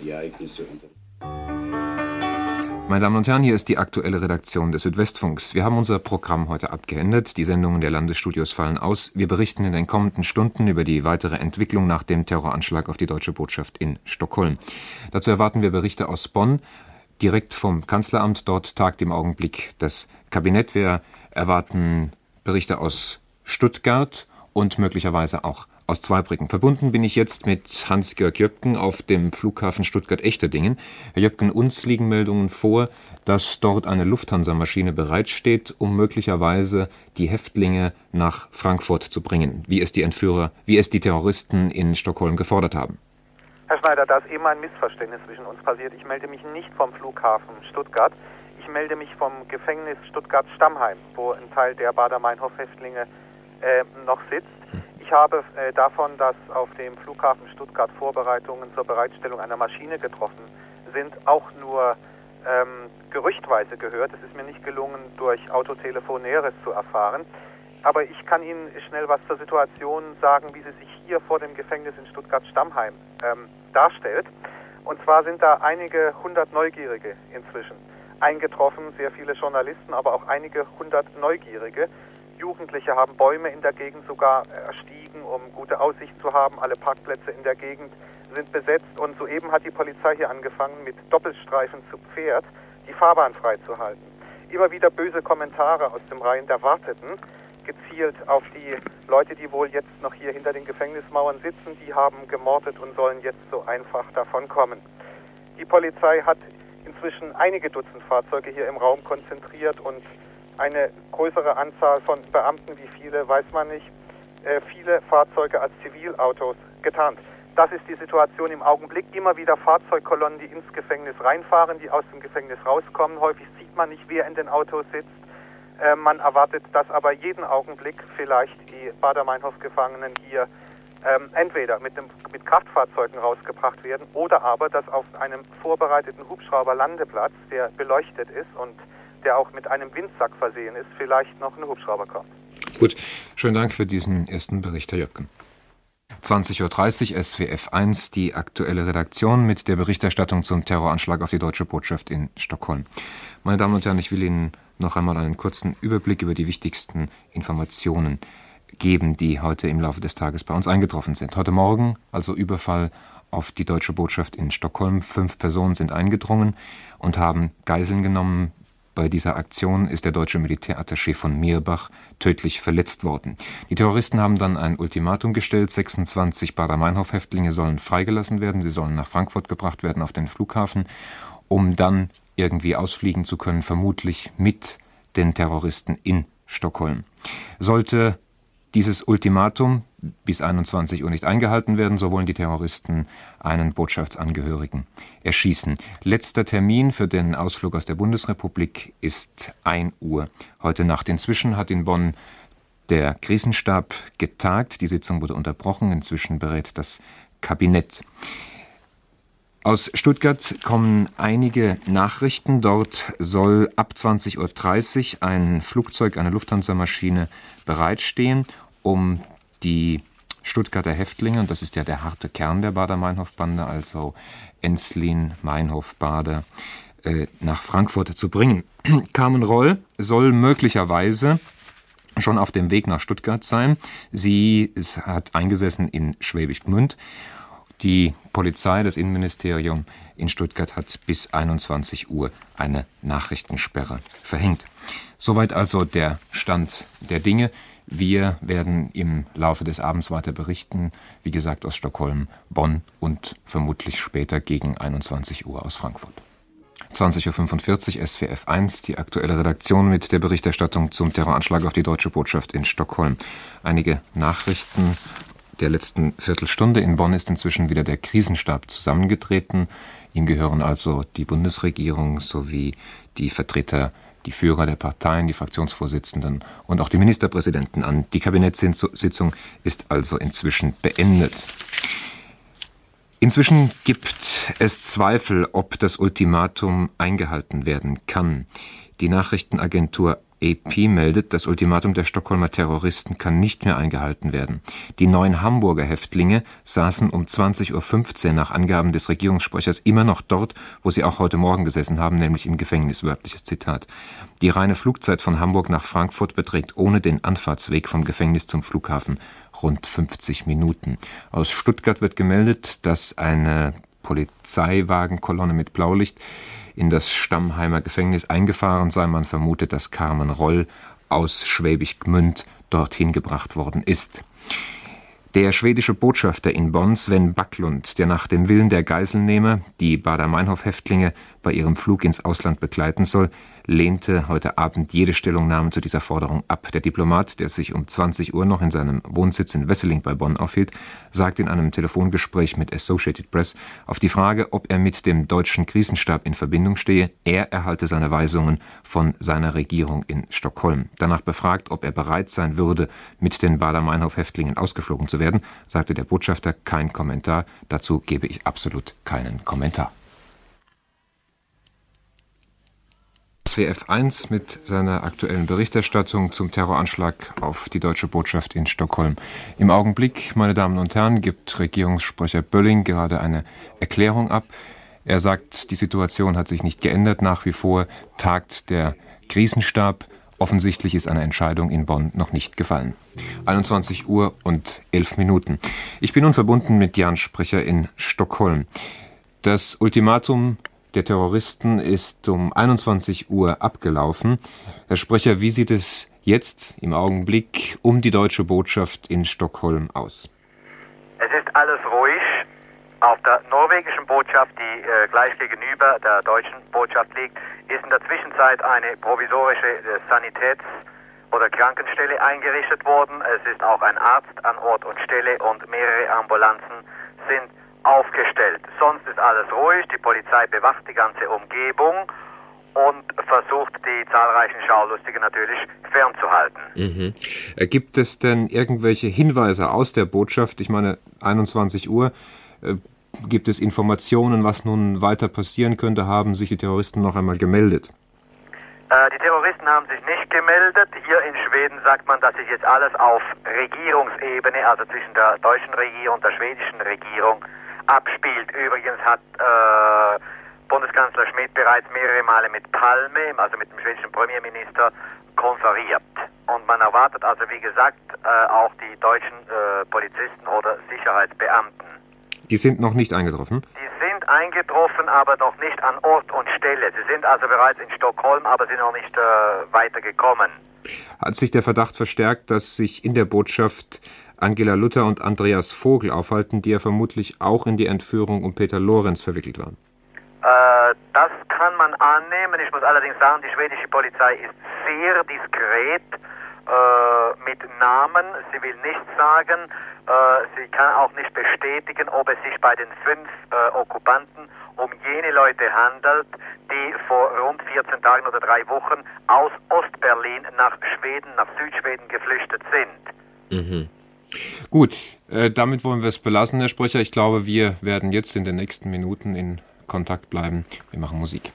Meine Damen und Herren, hier ist die aktuelle Redaktion des Südwestfunks. Wir haben unser Programm heute abgeändert. Die Sendungen der Landesstudios fallen aus. Wir berichten in den kommenden Stunden über die weitere Entwicklung nach dem Terroranschlag auf die Deutsche Botschaft in Stockholm. Dazu erwarten wir Berichte aus Bonn, direkt vom Kanzleramt. Dort tagt im Augenblick das Kabinett. Wir erwarten Berichte aus Stuttgart und möglicherweise auch aus Zweibrücken. Verbunden bin ich jetzt mit Hans-Georg Jöpken auf dem Flughafen Stuttgart-Echterdingen. Herr Jöpken, uns liegen Meldungen vor, dass dort eine Lufthansa-Maschine bereitsteht, um möglicherweise die Häftlinge nach Frankfurt zu bringen, wie es die Terroristen in Stockholm gefordert haben. Herr Schneider, da ist eben ein Missverständnis zwischen uns passiert. Ich melde mich nicht vom Flughafen Stuttgart. Ich melde mich vom Gefängnis Stuttgart-Stammheim, wo ein Teil der Baader-Meinhof-Häftlinge noch sitzt. Ich habe davon, dass auf dem Flughafen Stuttgart Vorbereitungen zur Bereitstellung einer Maschine getroffen sind, auch nur gerüchtweise gehört. Es ist mir nicht gelungen, durch Autotelefon Näheres zu erfahren. Aber ich kann Ihnen schnell was zur Situation sagen, wie sie sich hier vor dem Gefängnis in Stuttgart-Stammheim darstellt. Und zwar sind da einige hundert Neugierige inzwischen eingetroffen, sehr viele Journalisten, aber auch einige hundert Neugierige. Jugendliche haben Bäume in der Gegend sogar erstiegen, um gute Aussicht zu haben. Alle Parkplätze in der Gegend sind besetzt und soeben hat die Polizei hier angefangen, mit Doppelstreifen zu Pferd die Fahrbahn freizuhalten. Immer wieder böse Kommentare aus den Reihen der Warteten, gezielt auf die Leute, die wohl jetzt noch hier hinter den Gefängnismauern sitzen. Die haben gemordet und sollen jetzt so einfach davonkommen. Die Polizei hat inzwischen einige Dutzend Fahrzeuge hier im Raum konzentriert und eine größere Anzahl von Beamten, wie viele, weiß man nicht, viele Fahrzeuge als Zivilautos getarnt. Das ist die Situation im Augenblick. Immer wieder Fahrzeugkolonnen, die ins Gefängnis reinfahren, die aus dem Gefängnis rauskommen. Häufig sieht man nicht, wer in den Autos sitzt. Man erwartet, dass aber jeden Augenblick vielleicht die Baader-Meinhof-Gefangenen hier entweder mit Kraftfahrzeugen rausgebracht werden oder aber, dass auf einem vorbereiteten Hubschrauberlandeplatz, der beleuchtet ist und der auch mit einem Windsack versehen ist, vielleicht noch ein Hubschrauber kommt. Gut, schönen Dank für diesen ersten Bericht, Herr Jöpken. 20.30 Uhr SWF 1, die aktuelle Redaktion mit der Berichterstattung zum Terroranschlag auf die Deutsche Botschaft in Stockholm. Meine Damen und Herren, ich will Ihnen noch einmal einen kurzen Überblick über die wichtigsten Informationen geben, die heute im Laufe des Tages bei uns eingetroffen sind. Heute Morgen, also Überfall auf die Deutsche Botschaft in Stockholm. 5 Personen sind eingedrungen und haben Geiseln genommen. Bei dieser Aktion ist der deutsche Militärattaché von Mirbach tödlich verletzt worden. Die Terroristen haben dann ein Ultimatum gestellt. 26 Baader-Meinhof-Häftlinge sollen freigelassen werden. Sie sollen nach Frankfurt gebracht werden auf den Flughafen, um dann irgendwie ausfliegen zu können, vermutlich mit den Terroristen in Stockholm. Sollte dieses Ultimatum bis 21 Uhr nicht eingehalten werden, so wollen die Terroristen einen Botschaftsangehörigen erschießen. Letzter Termin für den Ausflug aus der Bundesrepublik ist 1 Uhr heute Nacht. Inzwischen hat in Bonn der Krisenstab getagt. Die Sitzung wurde unterbrochen. Inzwischen berät das Kabinett. Aus Stuttgart kommen einige Nachrichten. Dort soll ab 20:30 Uhr ein Flugzeug, eine Lufthansa-Maschine bereitstehen, um die Stuttgarter Häftlinge, und das ist ja der harte Kern der Baader-Meinhof-Bande, also Enslin, Meinhof, Baader, nach Frankfurt zu bringen. Carmen Roll soll möglicherweise schon auf dem Weg nach Stuttgart sein. Sie hat eingesessen in Schwäbisch Gmünd. Die Polizei, das Innenministerium in Stuttgart hat bis 21 Uhr eine Nachrichtensperre verhängt. Soweit also der Stand der Dinge. Wir werden im Laufe des Abends weiter berichten, wie gesagt aus Stockholm, Bonn und vermutlich später gegen 21 Uhr aus Frankfurt. 20:45 Uhr SWF 1, die aktuelle Redaktion mit der Berichterstattung zum Terroranschlag auf die Deutsche Botschaft in Stockholm. Einige Nachrichten der letzten Viertelstunde. In Bonn ist inzwischen wieder der Krisenstab zusammengetreten. Ihm gehören also die Bundesregierung sowie die Vertreter, die Führer der Parteien, die Fraktionsvorsitzenden und auch die Ministerpräsidenten an. Die Kabinettssitzung ist also inzwischen beendet. Inzwischen gibt es Zweifel, ob das Ultimatum eingehalten werden kann. Die Nachrichtenagentur AP meldet, das Ultimatum der Stockholmer Terroristen kann nicht mehr eingehalten werden. Die 9 Hamburger Häftlinge saßen um 20:15 Uhr nach Angaben des Regierungssprechers immer noch dort, wo sie auch heute Morgen gesessen haben, nämlich im Gefängnis, wörtliches Zitat. Die reine Flugzeit von Hamburg nach Frankfurt beträgt ohne den Anfahrtsweg vom Gefängnis zum Flughafen rund 50 Minuten. Aus Stuttgart wird gemeldet, dass eine Polizeiwagenkolonne mit Blaulicht in das Stammheimer Gefängnis eingefahren sei. Man vermutet, dass Carmen Roll aus Schwäbisch Gmünd dorthin gebracht worden ist. Der schwedische Botschafter in Bonn, Sven Backlund, der nach dem Willen der Geiselnehmer die Baader-Meinhof-Häftlinge bei ihrem Flug ins Ausland begleiten soll, lehnte heute Abend jede Stellungnahme zu dieser Forderung ab. Der Diplomat, der sich um 20 Uhr noch in seinem Wohnsitz in Wesseling bei Bonn aufhielt, sagt in einem Telefongespräch mit Associated Press auf die Frage, ob er mit dem deutschen Krisenstab in Verbindung stehe, er erhalte seine Weisungen von seiner Regierung in Stockholm. Danach befragt, ob er bereit sein würde, mit den Baader-Meinhof-Häftlingen ausgeflogen zu werden, sagte der Botschafter, kein Kommentar. Dazu gebe ich absolut keinen Kommentar. SWF 1 mit seiner aktuellen Berichterstattung zum Terroranschlag auf die Deutsche Botschaft in Stockholm. Im Augenblick, meine Damen und Herren, gibt Regierungssprecher Bölling gerade eine Erklärung ab. Er sagt, die Situation hat sich nicht geändert. Nach wie vor tagt der Krisenstab. Offensichtlich ist eine Entscheidung in Bonn noch nicht gefallen. 21 Uhr und 11 Minuten. Ich bin nun verbunden mit Jan Sprecher in Stockholm. Das Ultimatum der Terroristen ist um 21 Uhr abgelaufen. Herr Sprecher, wie sieht es jetzt im Augenblick um die Deutsche Botschaft in Stockholm aus? Es ist alles ruhig. Auf der norwegischen Botschaft, die gleich gegenüber der deutschen Botschaft liegt, ist in der Zwischenzeit eine provisorische Sanitäts- oder Krankenstelle eingerichtet worden. Es ist auch ein Arzt an Ort und Stelle und mehrere Ambulanzen sind aufgestellt. Sonst ist alles ruhig. Die Polizei bewacht die ganze Umgebung und versucht, die zahlreichen Schaulustigen natürlich fernzuhalten. Gibt es denn irgendwelche Hinweise aus der Botschaft? Ich meine, 21 Uhr. Gibt es Informationen, was nun weiter passieren könnte? Haben sich die Terroristen noch einmal gemeldet? Die Terroristen haben sich nicht gemeldet. Hier in Schweden sagt man, dass sich jetzt alles auf Regierungsebene, also zwischen der deutschen Regierung und der schwedischen Regierung, abspielt. Übrigens hat Bundeskanzler Schmidt bereits mehrere Male mit Palme, also mit dem schwedischen Premierminister, konferiert. Und man erwartet also, wie gesagt, auch die deutschen Polizisten oder Sicherheitsbeamten. Die sind noch nicht eingetroffen? Die sind eingetroffen, aber noch nicht an Ort und Stelle. Sie sind also bereits in Stockholm, aber sind noch nicht weitergekommen. Hat sich der Verdacht verstärkt, dass sich in der Botschaft Angela Luther und Andreas Vogel aufhalten, die ja vermutlich auch in die Entführung um Peter Lorenz verwickelt waren? Das kann man annehmen. Ich muss allerdings sagen, die schwedische Polizei ist sehr diskret. mit Namen. Sie will nichts sagen. Sie kann auch nicht bestätigen, ob es sich bei den 5 Okkupanten um jene Leute handelt, die vor rund 14 Tagen oder 3 Wochen aus Ostberlin nach Schweden, nach Südschweden geflüchtet sind. Mhm. Gut, damit wollen wir es belassen, Herr Sprecher. Ich glaube, wir werden jetzt in den nächsten Minuten in Kontakt bleiben. Wir machen Musik.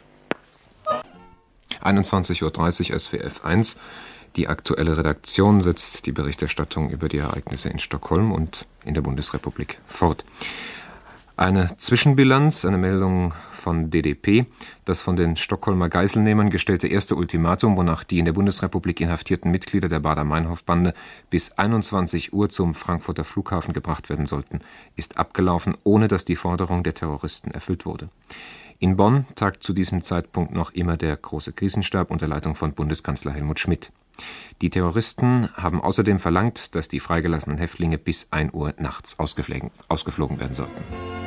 21:30 Uhr SWF 1. Die aktuelle Redaktion setzt die Berichterstattung über die Ereignisse in Stockholm und in der Bundesrepublik fort. Eine Zwischenbilanz, eine Meldung von DDP, das von den Stockholmer Geiselnehmern gestellte erste Ultimatum, wonach die in der Bundesrepublik inhaftierten Mitglieder der Baader-Meinhof-Bande bis 21 Uhr zum Frankfurter Flughafen gebracht werden sollten, ist abgelaufen, ohne dass die Forderung der Terroristen erfüllt wurde. In Bonn tagt zu diesem Zeitpunkt noch immer der Große Krisenstab unter Leitung von Bundeskanzler Helmut Schmidt. Die Terroristen haben außerdem verlangt, dass die freigelassenen Häftlinge bis 1 Uhr nachts ausgeflogen werden sollten.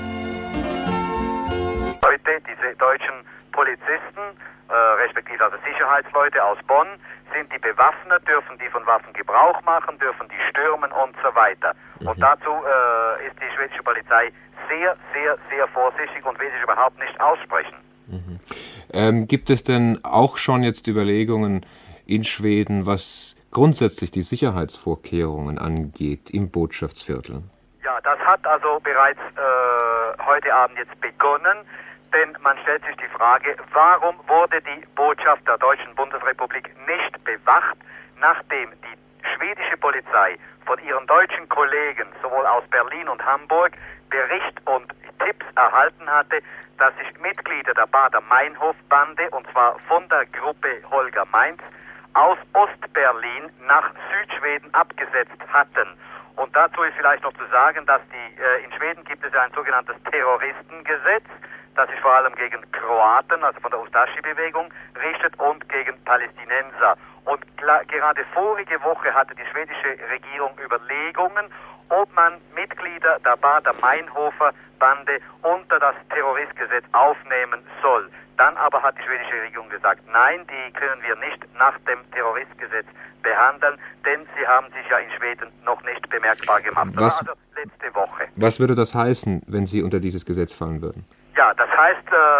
Heute diese deutschen Polizisten, respektive also Sicherheitsleute aus Bonn, sind die bewaffnet, dürfen die von Waffen Gebrauch machen, dürfen die stürmen und so weiter. Und dazu ist die schwedische Polizei sehr, sehr, sehr vorsichtig und will sich überhaupt nicht aussprechen. Gibt es denn auch schon jetzt Überlegungen in Schweden, was grundsätzlich die Sicherheitsvorkehrungen angeht im Botschaftsviertel? Ja, das hat also bereits heute Abend jetzt begonnen, denn man stellt sich die Frage, warum wurde die Botschaft der Deutschen Bundesrepublik nicht bewacht, nachdem die schwedische Polizei von ihren deutschen Kollegen, sowohl aus Berlin und Hamburg, Bericht und Tipps erhalten hatte, dass sich Mitglieder der Baader-Meinhof-Bande, und zwar von der Gruppe Holger Mainz, aus Ostberlin nach Südschweden abgesetzt hatten. Und dazu ist vielleicht noch zu sagen, dass in Schweden gibt es ja ein sogenanntes Terroristengesetz, das sich vor allem gegen Kroaten, also von der Ustaschi-Bewegung, richtet und gegen Palästinenser. Und gerade vorige Woche hatte die schwedische Regierung Überlegungen, ob man Mitglieder der Baader-Meinhofer Bande unter das Terroristgesetz aufnehmen soll. Dann aber hat die schwedische Regierung gesagt, nein, die können wir nicht nach dem Terroristgesetz behandeln, denn sie haben sich ja in Schweden noch nicht bemerkbar gemacht. Das war also letzte Woche. Was würde das heißen, wenn sie unter dieses Gesetz fallen würden? Ja, das heißt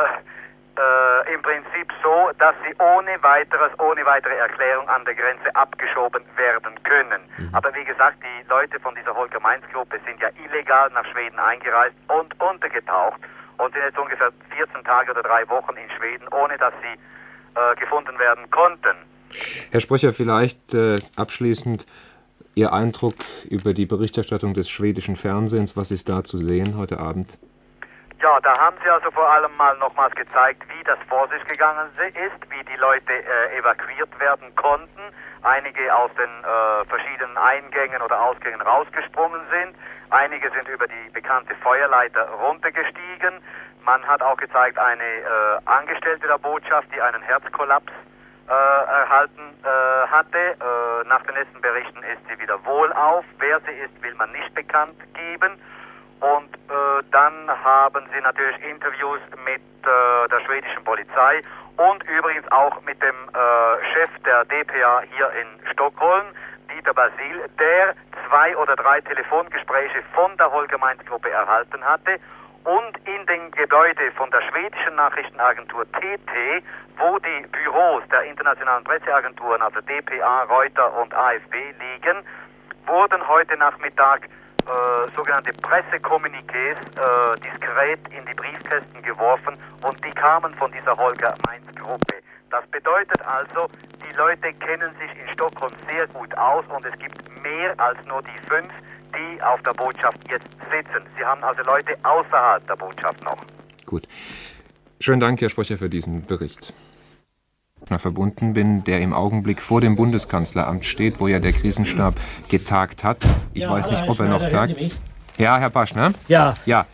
im Prinzip so, dass sie ohne weitere Erklärung an der Grenze abgeschoben werden können. Aber wie gesagt, die Leute von dieser Holger-Mainz-Gruppe sind ja illegal nach Schweden eingereist und untergetaucht und sind jetzt ungefähr 14 Tage oder 3 Wochen in Schweden, ohne dass sie gefunden werden konnten. Herr Sprecher, vielleicht abschließend Ihr Eindruck über die Berichterstattung des schwedischen Fernsehens. Was ist da zu sehen heute Abend? Ja, da haben sie also vor allem mal nochmals gezeigt, wie das vor sich gegangen ist, wie die Leute evakuiert werden konnten. Einige aus den verschiedenen Eingängen oder Ausgängen rausgesprungen sind. Einige sind über die bekannte Feuerleiter runtergestiegen. Man hat auch gezeigt, eine Angestellte der Botschaft, die einen Herzkollaps erhalten hatte. Nach den letzten Berichten ist sie wieder wohlauf. Wer sie ist, will man nicht bekannt geben. Und dann haben sie natürlich Interviews mit der schwedischen Polizei und übrigens auch mit dem Chef der DPA hier in Stockholm, Dieter Basil, der 2 oder 3 Telefongespräche von der Holger-Mainz-Gruppe erhalten hatte. Und in den Gebäude von der schwedischen Nachrichtenagentur TT, wo die Büros der internationalen Presseagenturen, also DPA, Reuters und AFP liegen, wurden heute Nachmittag sogenannte Pressekommuniqués diskret in die Briefkästen geworfen und die kamen von dieser Holger-Mainz-Gruppe. Das bedeutet also, die Leute kennen sich in Stockholm sehr gut aus und es gibt mehr als nur die 5, die auf der Botschaft jetzt sitzen. Sie haben also Leute außerhalb der Botschaft noch. Gut. Schönen Dank, Herr Sprecher, für diesen Bericht. Verbunden bin, der im Augenblick vor dem Bundeskanzleramt steht, wo ja der Krisenstab getagt hat. Ich weiß nicht, ob er noch tagt. Ja, Herr Paschner? Ja.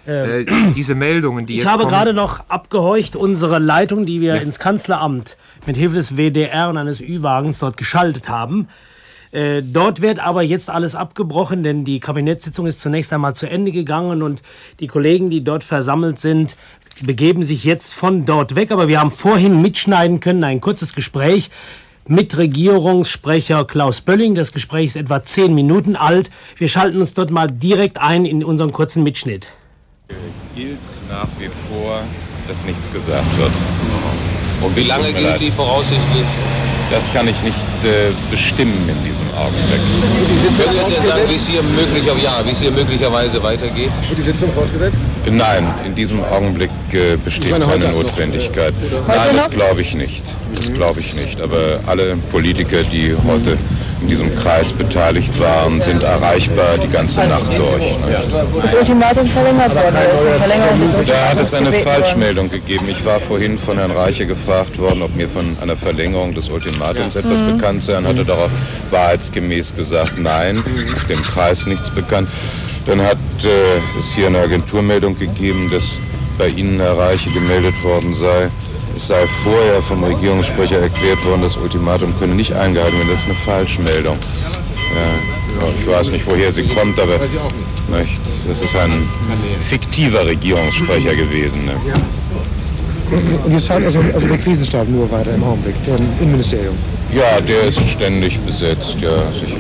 Diese Meldungen, die ich jetzt habe kommen, gerade noch abgehorcht, unsere Leitung, die wir ins Kanzleramt mit Hilfe des WDR und eines Ü-Wagens dort geschaltet haben. Dort wird aber jetzt alles abgebrochen, denn die Kabinettssitzung ist zunächst einmal zu Ende gegangen und die Kollegen, die dort versammelt sind, begeben sich jetzt von dort weg. Aber wir haben vorhin mitschneiden können, ein kurzes Gespräch mit Regierungssprecher Klaus Bölling. Das Gespräch ist etwa 10 Minuten alt. Wir schalten uns dort mal direkt ein in unseren kurzen Mitschnitt. Gilt nach wie vor, dass nichts gesagt wird. Und wie lange gilt die voraussichtlich? Das kann ich nicht bestimmen in diesem Augenblick. Können Sie jetzt sagen, wie es hier möglicherweise weitergeht? Wird die Sitzung fortgesetzt? Nein, in diesem Augenblick besteht keine Notwendigkeit. Nein, das glaube ich nicht. Das glaube ich nicht. Aber alle Politiker, die heute in diesem Kreis beteiligt waren, sind erreichbar die ganze Nacht durch. Ist das Ultimatum verlängert worden? Da hat es eine Falschmeldung gegeben. Ich war vorhin von Herrn Reiche gefragt worden, ob mir von einer Verlängerung des Ultimatums etwas bekannt sei, und hatte darauf wahrheitsgemäß gesagt, nein, dem Kreis nichts bekannt. Dann hat es hier eine Agenturmeldung gegeben, dass bei Ihnen, Herr Reiche, gemeldet worden sei, es sei vorher vom Regierungssprecher erklärt worden, das Ultimatum könne nicht eingehalten werden. Das ist eine Falschmeldung. Ja, ich weiß nicht, woher sie kommt, aber nicht, das ist ein fiktiver Regierungssprecher gewesen. Ne? Und jetzt scheint also der Krisenstab nur weiter im Augenblick, der Innenministerium. Ja, der ist ständig besetzt. Ja,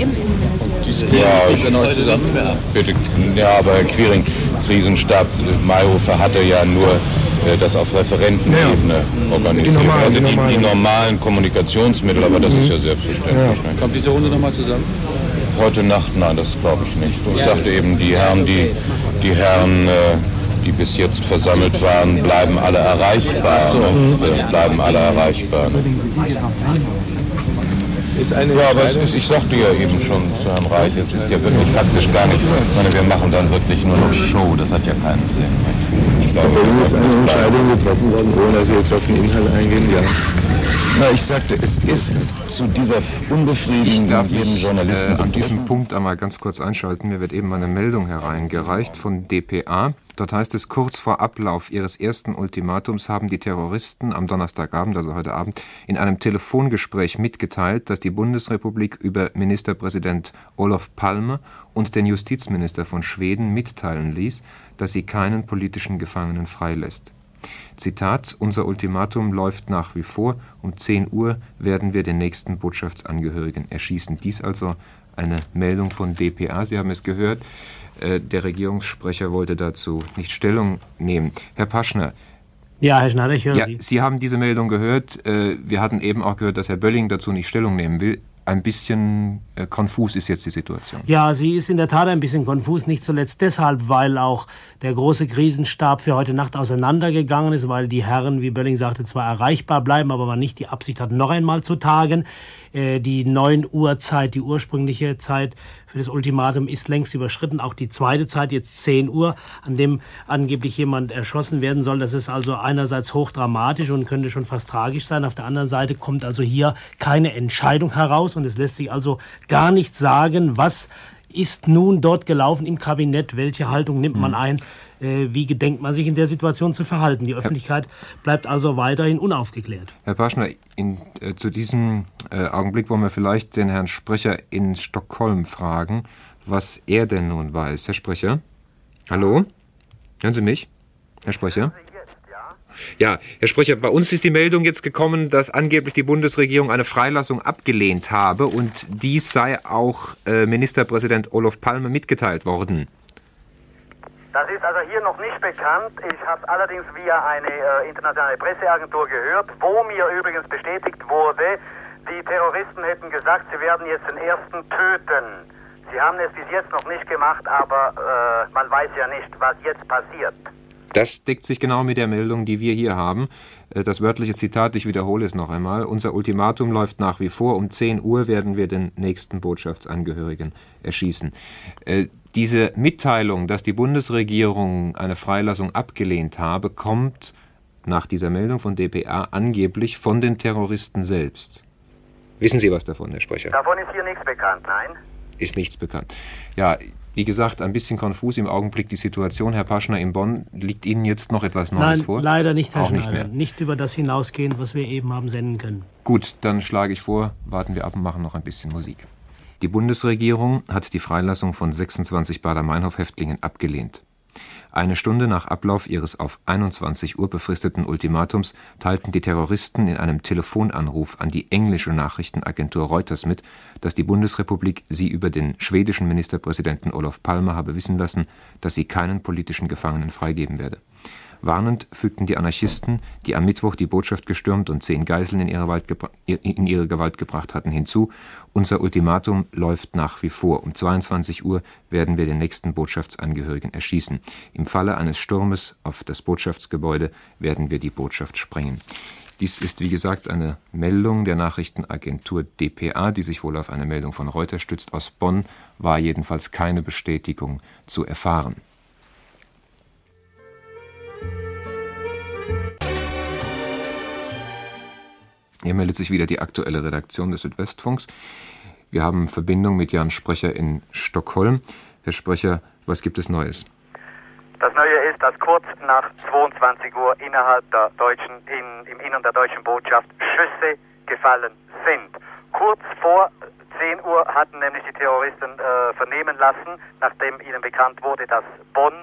aber Herr Quiring, Krisenstab Mayhofer hatte ja nur das auf Referentenebene organisiert. Die normalen Kommunikationsmittel, aber das ist ja selbstverständlich. Ja. Kommt diese Runde nochmal zusammen? Heute Nacht, nein, das glaube ich nicht. Ich sagte eben, die Herren, die bis jetzt versammelt waren, bleiben alle erreichbar. Bleiben alle erreichbar. Ja, aber ich sagte ja eben schon zu Herrn Reich, es ist ja wirklich faktisch gar nichts. Ich meine, wir machen dann wirklich nur noch Show, das hat ja keinen Sinn. Ich glaube, ist eine Entscheidung getroffen worden, ohne dass Sie jetzt auf den Inhalt eingehen? Ja. Na, ich sagte, es ist zu dieser unbefriedigenden jeden Journalisten an diesem Punkt einmal ganz kurz einschalten. Mir wird eben eine Meldung hereingereicht von dpa. Dort heißt es, kurz vor Ablauf ihres ersten Ultimatums haben die Terroristen am Donnerstagabend, also heute Abend, in einem Telefongespräch mitgeteilt, dass die Bundesrepublik über Ministerpräsident Olof Palme und den Justizminister von Schweden mitteilen ließ, dass sie keinen politischen Gefangenen freilässt. Zitat, unser Ultimatum läuft nach wie vor, um 10 Uhr werden wir den nächsten Botschaftsangehörigen erschießen. Dies also eine Meldung von dpa. Sie haben es gehört, der Regierungssprecher wollte dazu nicht Stellung nehmen. Herr Paschner. Ja, Herr Schneider, ich höre Sie. Sie haben diese Meldung gehört. Wir hatten eben auch gehört, dass Herr Bölling dazu nicht Stellung nehmen will. Ein bisschen konfus ist jetzt die Situation. Ja, sie ist in der Tat ein bisschen konfus, nicht zuletzt deshalb, weil auch der große Krisenstab für heute Nacht auseinandergegangen ist, weil die Herren, wie Bölling sagte, zwar erreichbar bleiben, aber man nicht die Absicht hat, noch einmal zu tagen. Die 9 Uhr Zeit, die ursprüngliche Zeit für das Ultimatum ist längst überschritten. Auch die zweite Zeit, jetzt 10 Uhr, an dem angeblich jemand erschossen werden soll. Das ist also einerseits hochdramatisch und könnte schon fast tragisch sein. Auf der anderen Seite kommt also hier keine Entscheidung heraus und es lässt sich also gar nicht sagen, was ist nun dort gelaufen im Kabinett, welche Haltung nimmt man ein, wie gedenkt man sich in der Situation zu verhalten. Die Öffentlichkeit bleibt also weiterhin unaufgeklärt. Herr Paschner, zu diesem Augenblick wollen wir vielleicht den Herrn Sprecher in Stockholm fragen, was er denn nun weiß. Herr Sprecher? Hallo? Hören Sie mich? Herr Sprecher? Ja, Herr Sprecher, bei uns ist die Meldung jetzt gekommen, dass angeblich die Bundesregierung eine Freilassung abgelehnt habe und dies sei auch Ministerpräsident Olof Palme mitgeteilt worden. Das ist also hier noch nicht bekannt. Ich habe es allerdings via eine internationale Presseagentur gehört, wo mir übrigens bestätigt wurde, die Terroristen hätten gesagt, sie werden jetzt den ersten töten. Sie haben es bis jetzt noch nicht gemacht, aber man weiß ja nicht, was jetzt passiert. Das deckt sich genau mit der Meldung, die wir hier haben. Das wörtliche Zitat, ich wiederhole es noch einmal. Unser Ultimatum läuft nach wie vor. Um 10 Uhr werden wir den nächsten Botschaftsangehörigen erschießen. Diese Mitteilung, dass die Bundesregierung eine Freilassung abgelehnt habe, kommt nach dieser Meldung von dpa angeblich von den Terroristen selbst. Wissen Sie was davon, Herr Sprecher? Davon ist hier nichts bekannt, nein? Ist nichts bekannt. Ja, wie gesagt, ein bisschen konfus im Augenblick die Situation. Herr Paschner in Bonn, liegt Ihnen jetzt noch etwas Neues vor? Nein, leider nicht, Herr Schneider. Nicht mehr. Nicht über das hinausgehend, was wir eben haben senden können. Gut, dann schlage ich vor, warten wir ab und machen noch ein bisschen Musik. Die Bundesregierung hat die Freilassung von 26 Baader-Meinhof-Häftlingen abgelehnt. Eine Stunde nach Ablauf ihres auf 21 Uhr befristeten Ultimatums teilten die Terroristen in einem Telefonanruf an die englische Nachrichtenagentur Reuters mit, dass die Bundesrepublik sie über den schwedischen Ministerpräsidenten Olof Palme habe wissen lassen, dass sie keinen politischen Gefangenen freigeben werde. Warnend fügten die Anarchisten, die am Mittwoch die Botschaft gestürmt und 10 Geiseln in ihre Gewalt gebracht hatten, hinzu: Unser Ultimatum läuft nach wie vor. Um 22 Uhr werden wir den nächsten Botschaftsangehörigen erschießen. Im Falle eines Sturmes auf das Botschaftsgebäude werden wir die Botschaft sprengen. Dies ist, wie gesagt, eine Meldung der Nachrichtenagentur dpa, die sich wohl auf eine Meldung von Reuters stützt. Aus Bonn war jedenfalls keine Bestätigung zu erfahren. Hier meldet sich wieder die aktuelle Redaktion des Südwestfunks. Wir haben Verbindung mit Jan Sprecher in Stockholm. Herr Sprecher, was gibt es Neues? Das Neue ist, dass kurz nach 22 Uhr innerhalb der deutschen, im Innern der deutschen Botschaft Schüsse gefallen sind. Kurz vor 10 Uhr hatten nämlich die Terroristen vernehmen lassen, nachdem ihnen bekannt wurde, dass Bonn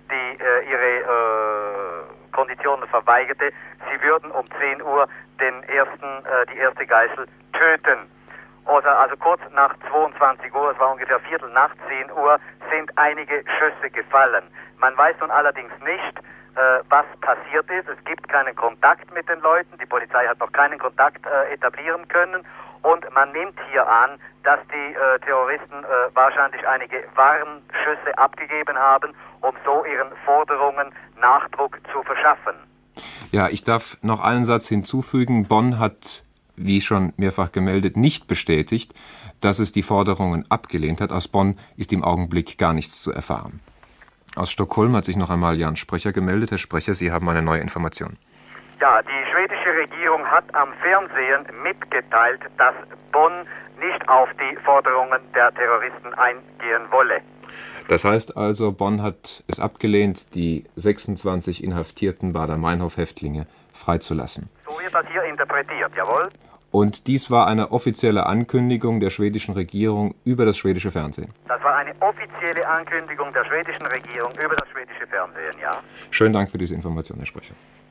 ihre Konditionen verweigerte, sie würden um 10 Uhr die erste Geisel töten. Also kurz nach 22 Uhr, es war ungefähr Viertel nach 10 Uhr, sind einige Schüsse gefallen. Man weiß nun allerdings nicht, was passiert ist. Es gibt keinen Kontakt mit den Leuten. Die Polizei hat noch keinen Kontakt etablieren können. Und man nimmt hier an, dass die Terroristen wahrscheinlich einige Warnschüsse abgegeben haben, um so ihren Forderungen Nachdruck zu verschaffen. Ja, ich darf noch einen Satz hinzufügen. Bonn hat, wie schon mehrfach gemeldet, nicht bestätigt, dass es die Forderungen abgelehnt hat. Aus Bonn ist im Augenblick gar nichts zu erfahren. Aus Stockholm hat sich noch einmal Jan Sprecher gemeldet. Herr Sprecher, Sie haben eine neue Information. Ja, die schwedische Regierung hat am Fernsehen mitgeteilt, dass Bonn nicht auf die Forderungen der Terroristen eingehen wolle. Das heißt also, Bonn hat es abgelehnt, die 26 inhaftierten Baader-Meinhof-Häftlinge freizulassen. So wird das hier interpretiert, jawohl? Und dies war eine offizielle Ankündigung der schwedischen Regierung über das schwedische Fernsehen. Das war eine offizielle Ankündigung der schwedischen Regierung über das schwedische Fernsehen, ja? Schönen Dank für diese Information, Herr Sprecher.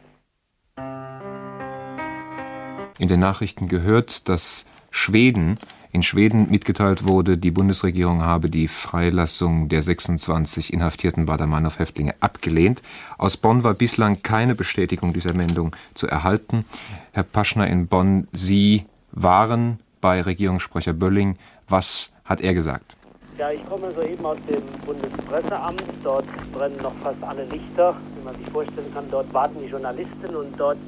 In den Nachrichten gehört, dass in Schweden mitgeteilt wurde, die Bundesregierung habe die Freilassung der 26 inhaftierten Baader-Meinhof-Häftlinge abgelehnt. Aus Bonn war bislang keine Bestätigung dieser Meldung zu erhalten. Herr Paschner in Bonn, Sie waren bei Regierungssprecher Bölling. Was hat er gesagt? Ja, ich komme soeben aus dem Bundespresseamt. Dort brennen noch fast alle Lichter, wie man sich vorstellen kann. Dort warten die Journalisten und dort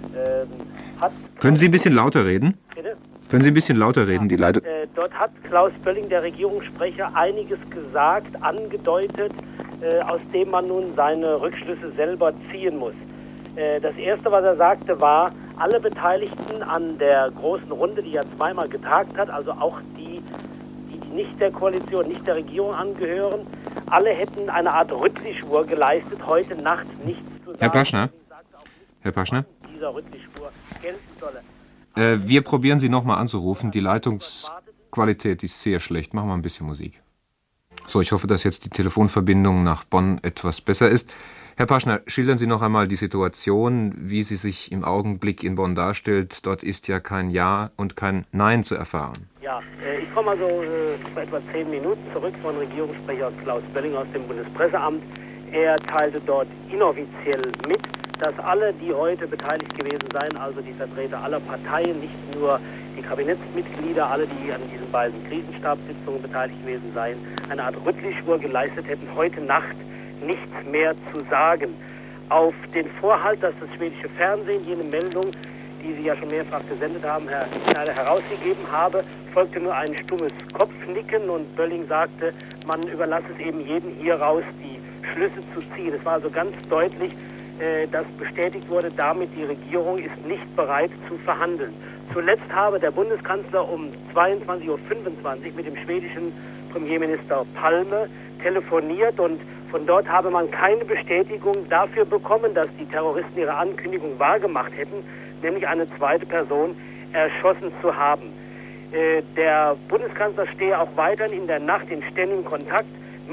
Können Sie ein bisschen lauter reden? Bitte? Können Sie ein bisschen lauter reden, die Leitung? Dort hat Klaus Bölling, der Regierungssprecher, einiges gesagt, angedeutet, aus dem man nun seine Rückschlüsse selber ziehen muss. Das Erste, was er sagte, war, alle Beteiligten an der großen Runde, die ja zweimal getagt hat, also auch die nicht der Koalition, nicht der Regierung angehören, alle hätten eine Art Rüttlischwur geleistet, heute Nacht nichts zu sagen. Herr Paschner? Dieser Rüttlischwur gelten solle. Wir probieren Sie nochmal anzurufen. Die Leitungsqualität ist sehr schlecht. Machen wir ein bisschen Musik. So, ich hoffe, dass jetzt die Telefonverbindung nach Bonn etwas besser ist. Herr Paschner, schildern Sie noch einmal die Situation, wie sie sich im Augenblick in Bonn darstellt. Dort ist ja kein Ja und kein Nein zu erfahren. Ja, ich komme also vor etwa 10 Minuten zurück von Regierungssprecher Klaus Bölling aus dem Bundespresseamt. Er teilte dort inoffiziell mit, dass alle, die heute beteiligt gewesen seien, also die Vertreter aller Parteien, nicht nur die Kabinettsmitglieder, alle, die an diesen beiden Krisenstabssitzungen beteiligt gewesen seien, eine Art Rüttlischwur geleistet hätten, heute Nacht nichts mehr zu sagen. Auf den Vorhalt, dass das schwedische Fernsehen jene Meldung, die Sie ja schon mehrfach gesendet haben, Herr Schneider, herausgegeben habe, folgte nur ein stummes Kopfnicken und Bölling sagte, man überlasse es eben jedem hieraus, die Schlüsse zu ziehen. Es war also ganz deutlich, dass bestätigt wurde, damit die Regierung ist nicht bereit zu verhandeln. Zuletzt habe der Bundeskanzler um 22:25 Uhr mit dem schwedischen Premierminister Palme telefoniert und von dort habe man keine Bestätigung dafür bekommen, dass die Terroristen ihre Ankündigung wahrgemacht hätten, nämlich eine zweite Person erschossen zu haben. Der Bundeskanzler stehe auch weiterhin in der Nacht in ständigem Kontakt mit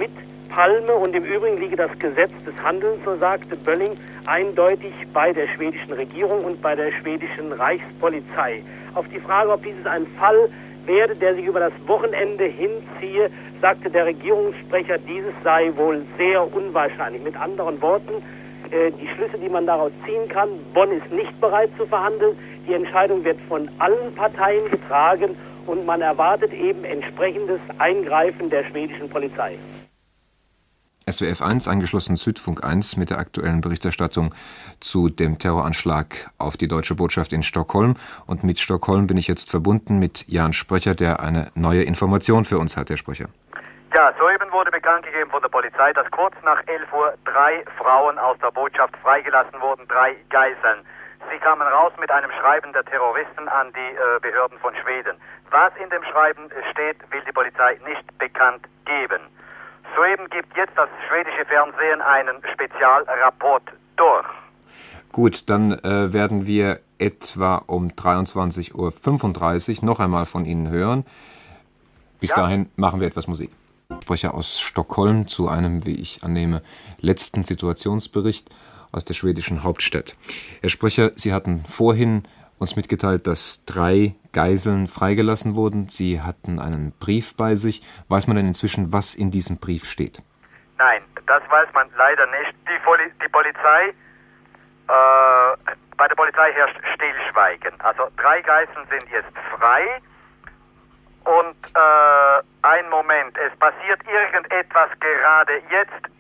Palme und im Übrigen liege das Gesetz des Handelns, so sagte Bölling, eindeutig bei der schwedischen Regierung und bei der schwedischen Reichspolizei. Auf die Frage, ob dieses ein Fall werde, der sich über das Wochenende hinziehe, sagte der Regierungssprecher, dieses sei wohl sehr unwahrscheinlich. Mit anderen Worten, die Schlüsse, die man daraus ziehen kann, Bonn ist nicht bereit zu verhandeln, die Entscheidung wird von allen Parteien getragen und man erwartet eben entsprechendes Eingreifen der schwedischen Polizei. SWF 1, angeschlossen Südfunk 1 mit der aktuellen Berichterstattung zu dem Terroranschlag auf die deutsche Botschaft in Stockholm. Und mit Stockholm bin ich jetzt verbunden mit Jan Spröcher, der eine neue Information für uns hat, Herr Spröcher. Ja, soeben wurde bekannt gegeben von der Polizei, dass kurz nach 11 Uhr 3 Frauen aus der Botschaft freigelassen wurden, 3 Geiseln. Sie kamen raus mit einem Schreiben der Terroristen an die Behörden von Schweden. Was in dem Schreiben steht, will die Polizei nicht bekannt geben. Soeben gibt jetzt das schwedische Fernsehen einen Spezialrapport durch. Gut, dann werden wir etwa um 23:35 Uhr noch einmal von Ihnen hören. Bis dahin machen wir etwas Musik. Sprecher aus Stockholm zu einem, wie ich annehme, letzten Situationsbericht aus der schwedischen Hauptstadt. Herr Sprecher, Sie hatten vorhin uns mitgeteilt, dass 3 Geiseln freigelassen wurden. Sie hatten einen Brief bei sich. Weiß man denn inzwischen, was in diesem Brief steht? Nein, das weiß man leider nicht. Die Polizei, bei der Polizei herrscht Stillschweigen. Also 3 Geiseln sind jetzt frei. Und ein Moment, es passiert irgendetwas gerade jetzt.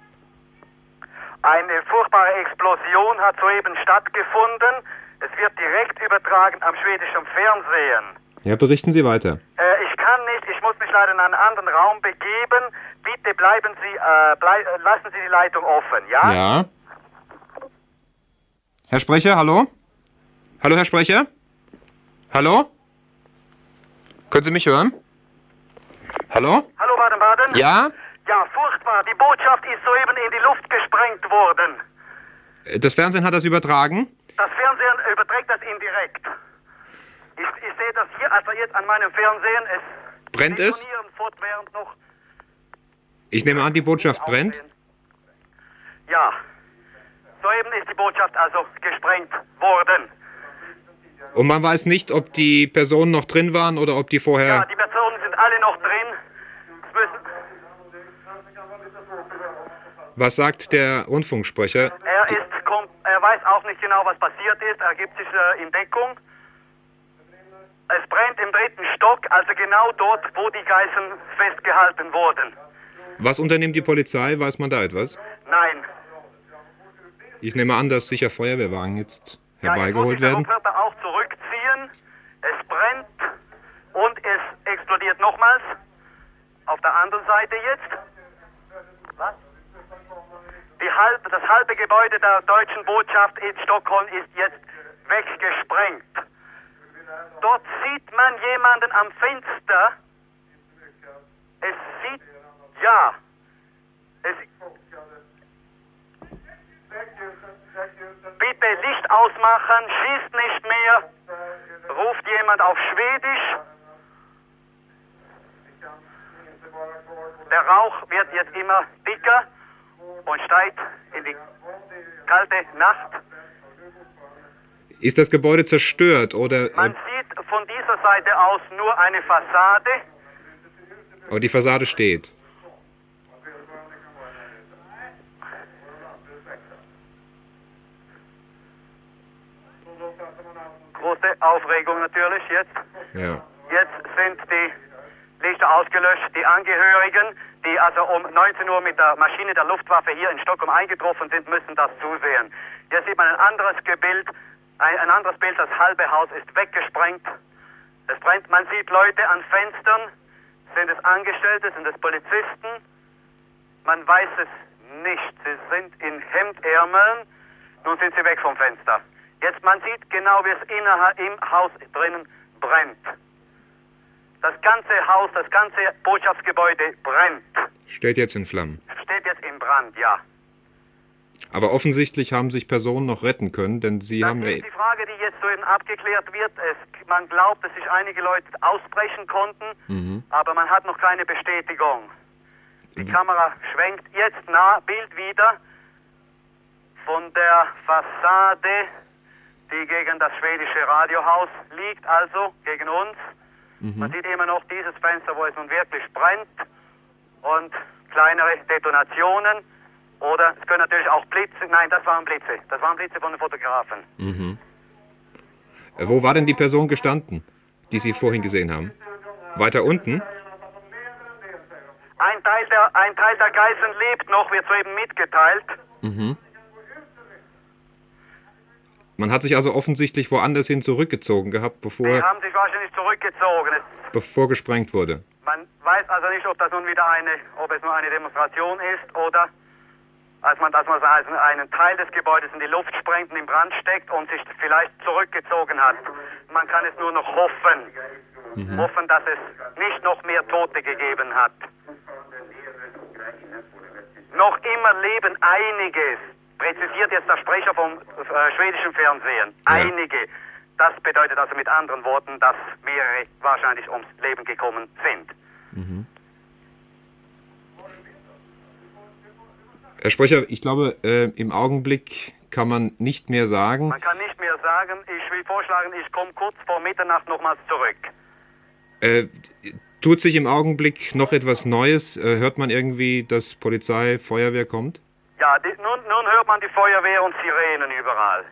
Eine furchtbare Explosion hat soeben stattgefunden. Es wird direkt übertragen am schwedischen Fernsehen. Ja, berichten Sie weiter. Ich kann nicht, ich muss mich leider in einen anderen Raum begeben. Bitte bleiben Sie, lassen Sie die Leitung offen, ja? Ja. Herr Sprecher, hallo? Hallo, Herr Sprecher? Hallo? Können Sie mich hören? Hallo? Hallo, Baden-Baden? Ja? Ja, furchtbar. Die Botschaft ist soeben in die Luft gesprengt worden. Das Fernsehen hat das übertragen? Das Fernsehen überträgt das indirekt. Ich sehe das hier, also jetzt an meinem Fernsehen. Brennt es? Fortwährend noch. Ich nehme an, die Botschaft brennt? Ja. Soeben ist die Botschaft also gesprengt worden. Und man weiß nicht, ob die Personen noch drin waren oder ob die vorher... Ja, die Personen sind alle noch drin. Was sagt der Rundfunksprecher? Er weiß auch nicht genau, was passiert ist. Er gibt sich in Deckung. Es brennt im 3. Stock, also genau dort, wo die Geiseln festgehalten wurden. Was unternimmt die Polizei? Weiß man da etwas? Nein. Ich nehme an, dass sicher Feuerwehrwagen jetzt herbeigeholt werden. Ja, wird er auch zurückziehen. Es brennt und es explodiert nochmals. Auf der anderen Seite jetzt. Was? Das halbe Gebäude der deutschen Botschaft in Stockholm ist jetzt weggesprengt. Dort sieht man jemanden am Fenster. Es sieht... Ja. Bitte Licht ausmachen, schießt nicht mehr. Ruft jemand auf Schwedisch. Der Rauch wird jetzt immer dicker und steigt in die kalte Nacht. Ist das Gebäude zerstört oder... Man sieht von dieser Seite aus nur eine Fassade. Aber die Fassade steht. Große Aufregung natürlich jetzt. Ja. Jetzt sind die Lichter ausgelöscht. Die Angehörigen, die also um 19 Uhr mit der Maschine der Luftwaffe hier in Stockholm eingetroffen sind, müssen das zusehen. Hier sieht man ein anderes Bild. Ein anderes Bild, das halbe Haus ist weggesprengt. Es brennt, man sieht Leute an Fenstern. Sind es Angestellte, sind es Polizisten? Man weiß es nicht. Sie sind in Hemdärmeln. Nun sind sie weg vom Fenster. Jetzt, man sieht genau, wie es im Haus drinnen brennt. Das ganze Haus, das ganze Botschaftsgebäude brennt. Steht jetzt in Flammen. Steht jetzt in Brand, ja. Aber offensichtlich haben sich Personen noch retten können, denn sie haben... Das ist die Frage, die jetzt so eben abgeklärt wird. Man glaubt, dass sich einige Leute ausbrechen konnten, aber man hat noch keine Bestätigung. Die Kamera schwenkt jetzt nah, Bild wieder von der Fassade, die gegen das schwedische Radiohaus liegt, also gegen uns. Man sieht immer noch dieses Fenster, wo es nun wirklich brennt und kleinere Detonationen. Oder es können natürlich auch Blitze, nein, das waren Blitze von den Fotografen. Mhm. Wo war denn die Person gestanden, die Sie vorhin gesehen haben? Weiter unten? Ein Teil der Geiseln lebt noch, wird soeben mitgeteilt. Mhm. Man hat sich also offensichtlich woanders hin zurückgezogen gehabt, Sie haben sich wahrscheinlich zurückgezogen. bevor gesprengt wurde. Man weiß also nicht, ob das nun wieder ob es nur eine Demonstration ist oder dass man also einen Teil des Gebäudes in die Luft sprengt und in Brand steckt und sich vielleicht zurückgezogen hat. Man kann es nur noch hoffen. Hoffen, dass es nicht noch mehr Tote gegeben hat. Noch immer leben einige, präzisiert jetzt der Sprecher vom schwedischen Fernsehen, einige. Das bedeutet also mit anderen Worten, dass mehrere wahrscheinlich ums Leben gekommen sind. Herr Sprecher, ich glaube, im Augenblick kann man nicht mehr sagen. Man kann nicht mehr sagen. Ich will vorschlagen, ich komme kurz vor Mitternacht nochmals zurück. Tut sich im Augenblick noch etwas Neues? Hört man irgendwie, dass Polizei, Feuerwehr kommt? Ja, nun hört man die Feuerwehr und Sirenen überall.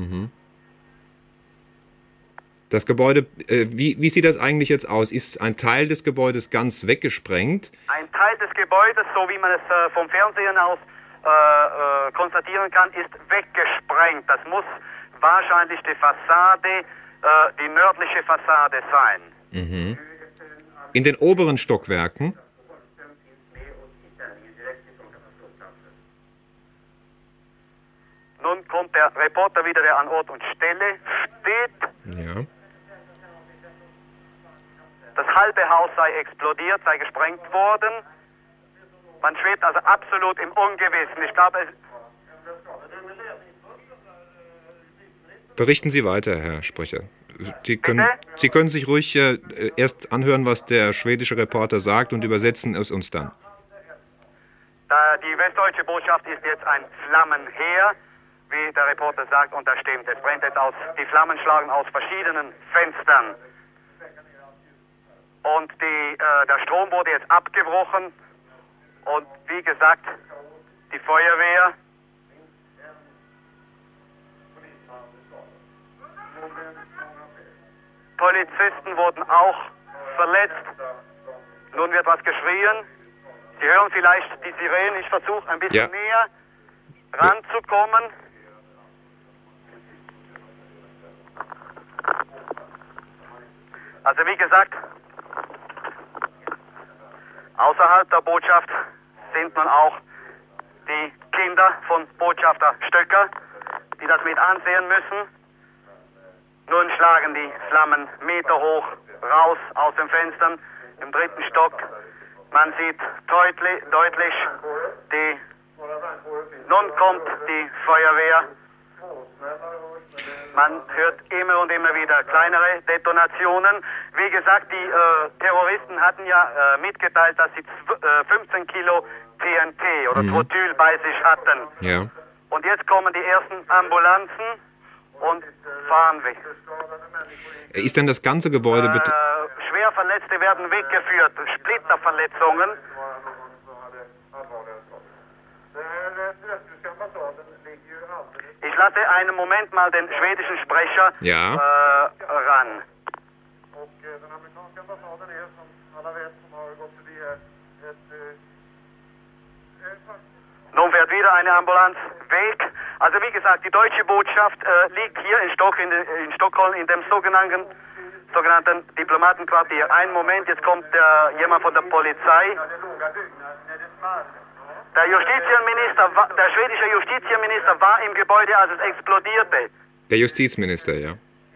Das Gebäude, wie sieht das eigentlich jetzt aus? Ist ein Teil des Gebäudes ganz weggesprengt? Ein Teil des Gebäudes, so wie man es vom Fernsehen aus konstatieren kann, ist weggesprengt. Das muss wahrscheinlich die Fassade, die nördliche Fassade sein. In den oberen Stockwerken? Nun kommt der Reporter wieder, der an Ort und Stelle steht. Ja. Das halbe Haus sei explodiert, sei gesprengt worden. Man schwebt also absolut im Ungewissen. Ich glaube, Berichten Sie weiter, Herr Sprecher. Sie können sich ruhig erst anhören, was der schwedische Reporter sagt und übersetzen es uns dann. Die westdeutsche Botschaft ist jetzt ein Flammenheer, wie der Reporter sagt, und das stimmt. Es brennt jetzt aus, die Flammen schlagen aus verschiedenen Fenstern. Und der Strom wurde jetzt abgebrochen. Und wie gesagt, die Feuerwehr. Polizisten wurden auch verletzt. Nun wird was geschrien. Sie hören vielleicht die Sirenen. Ich versuche ein bisschen näher ranzukommen. Also wie gesagt, außerhalb der Botschaft sind nun auch die Kinder von Botschafter Stöcker, die das mit ansehen müssen. Nun schlagen die Flammen meterhoch raus aus den Fenstern im 3. Stock. Man sieht deutlich nun kommt die Feuerwehr. Man hört immer und immer wieder kleinere Detonationen. Wie gesagt, die Terroristen hatten ja mitgeteilt, dass sie 15 Kilo TNT oder Trotyl bei sich hatten. Ja. Und jetzt kommen die ersten Ambulanzen und fahren weg. Ist denn das ganze Gebäude... Schwerverletzte werden weggeführt, Splitterverletzungen. Ich lasse einen Moment mal den schwedischen Sprecher ran. Nun fährt wieder eine Ambulanz weg. Also wie gesagt, die deutsche Botschaft liegt hier in Stockholm in dem sogenannten Diplomatenquartier. Einen Moment, jetzt kommt jemand von der Polizei. Der schwedische Justizminister war im Gebäude, als es explodierte. Der Justizminister, ja.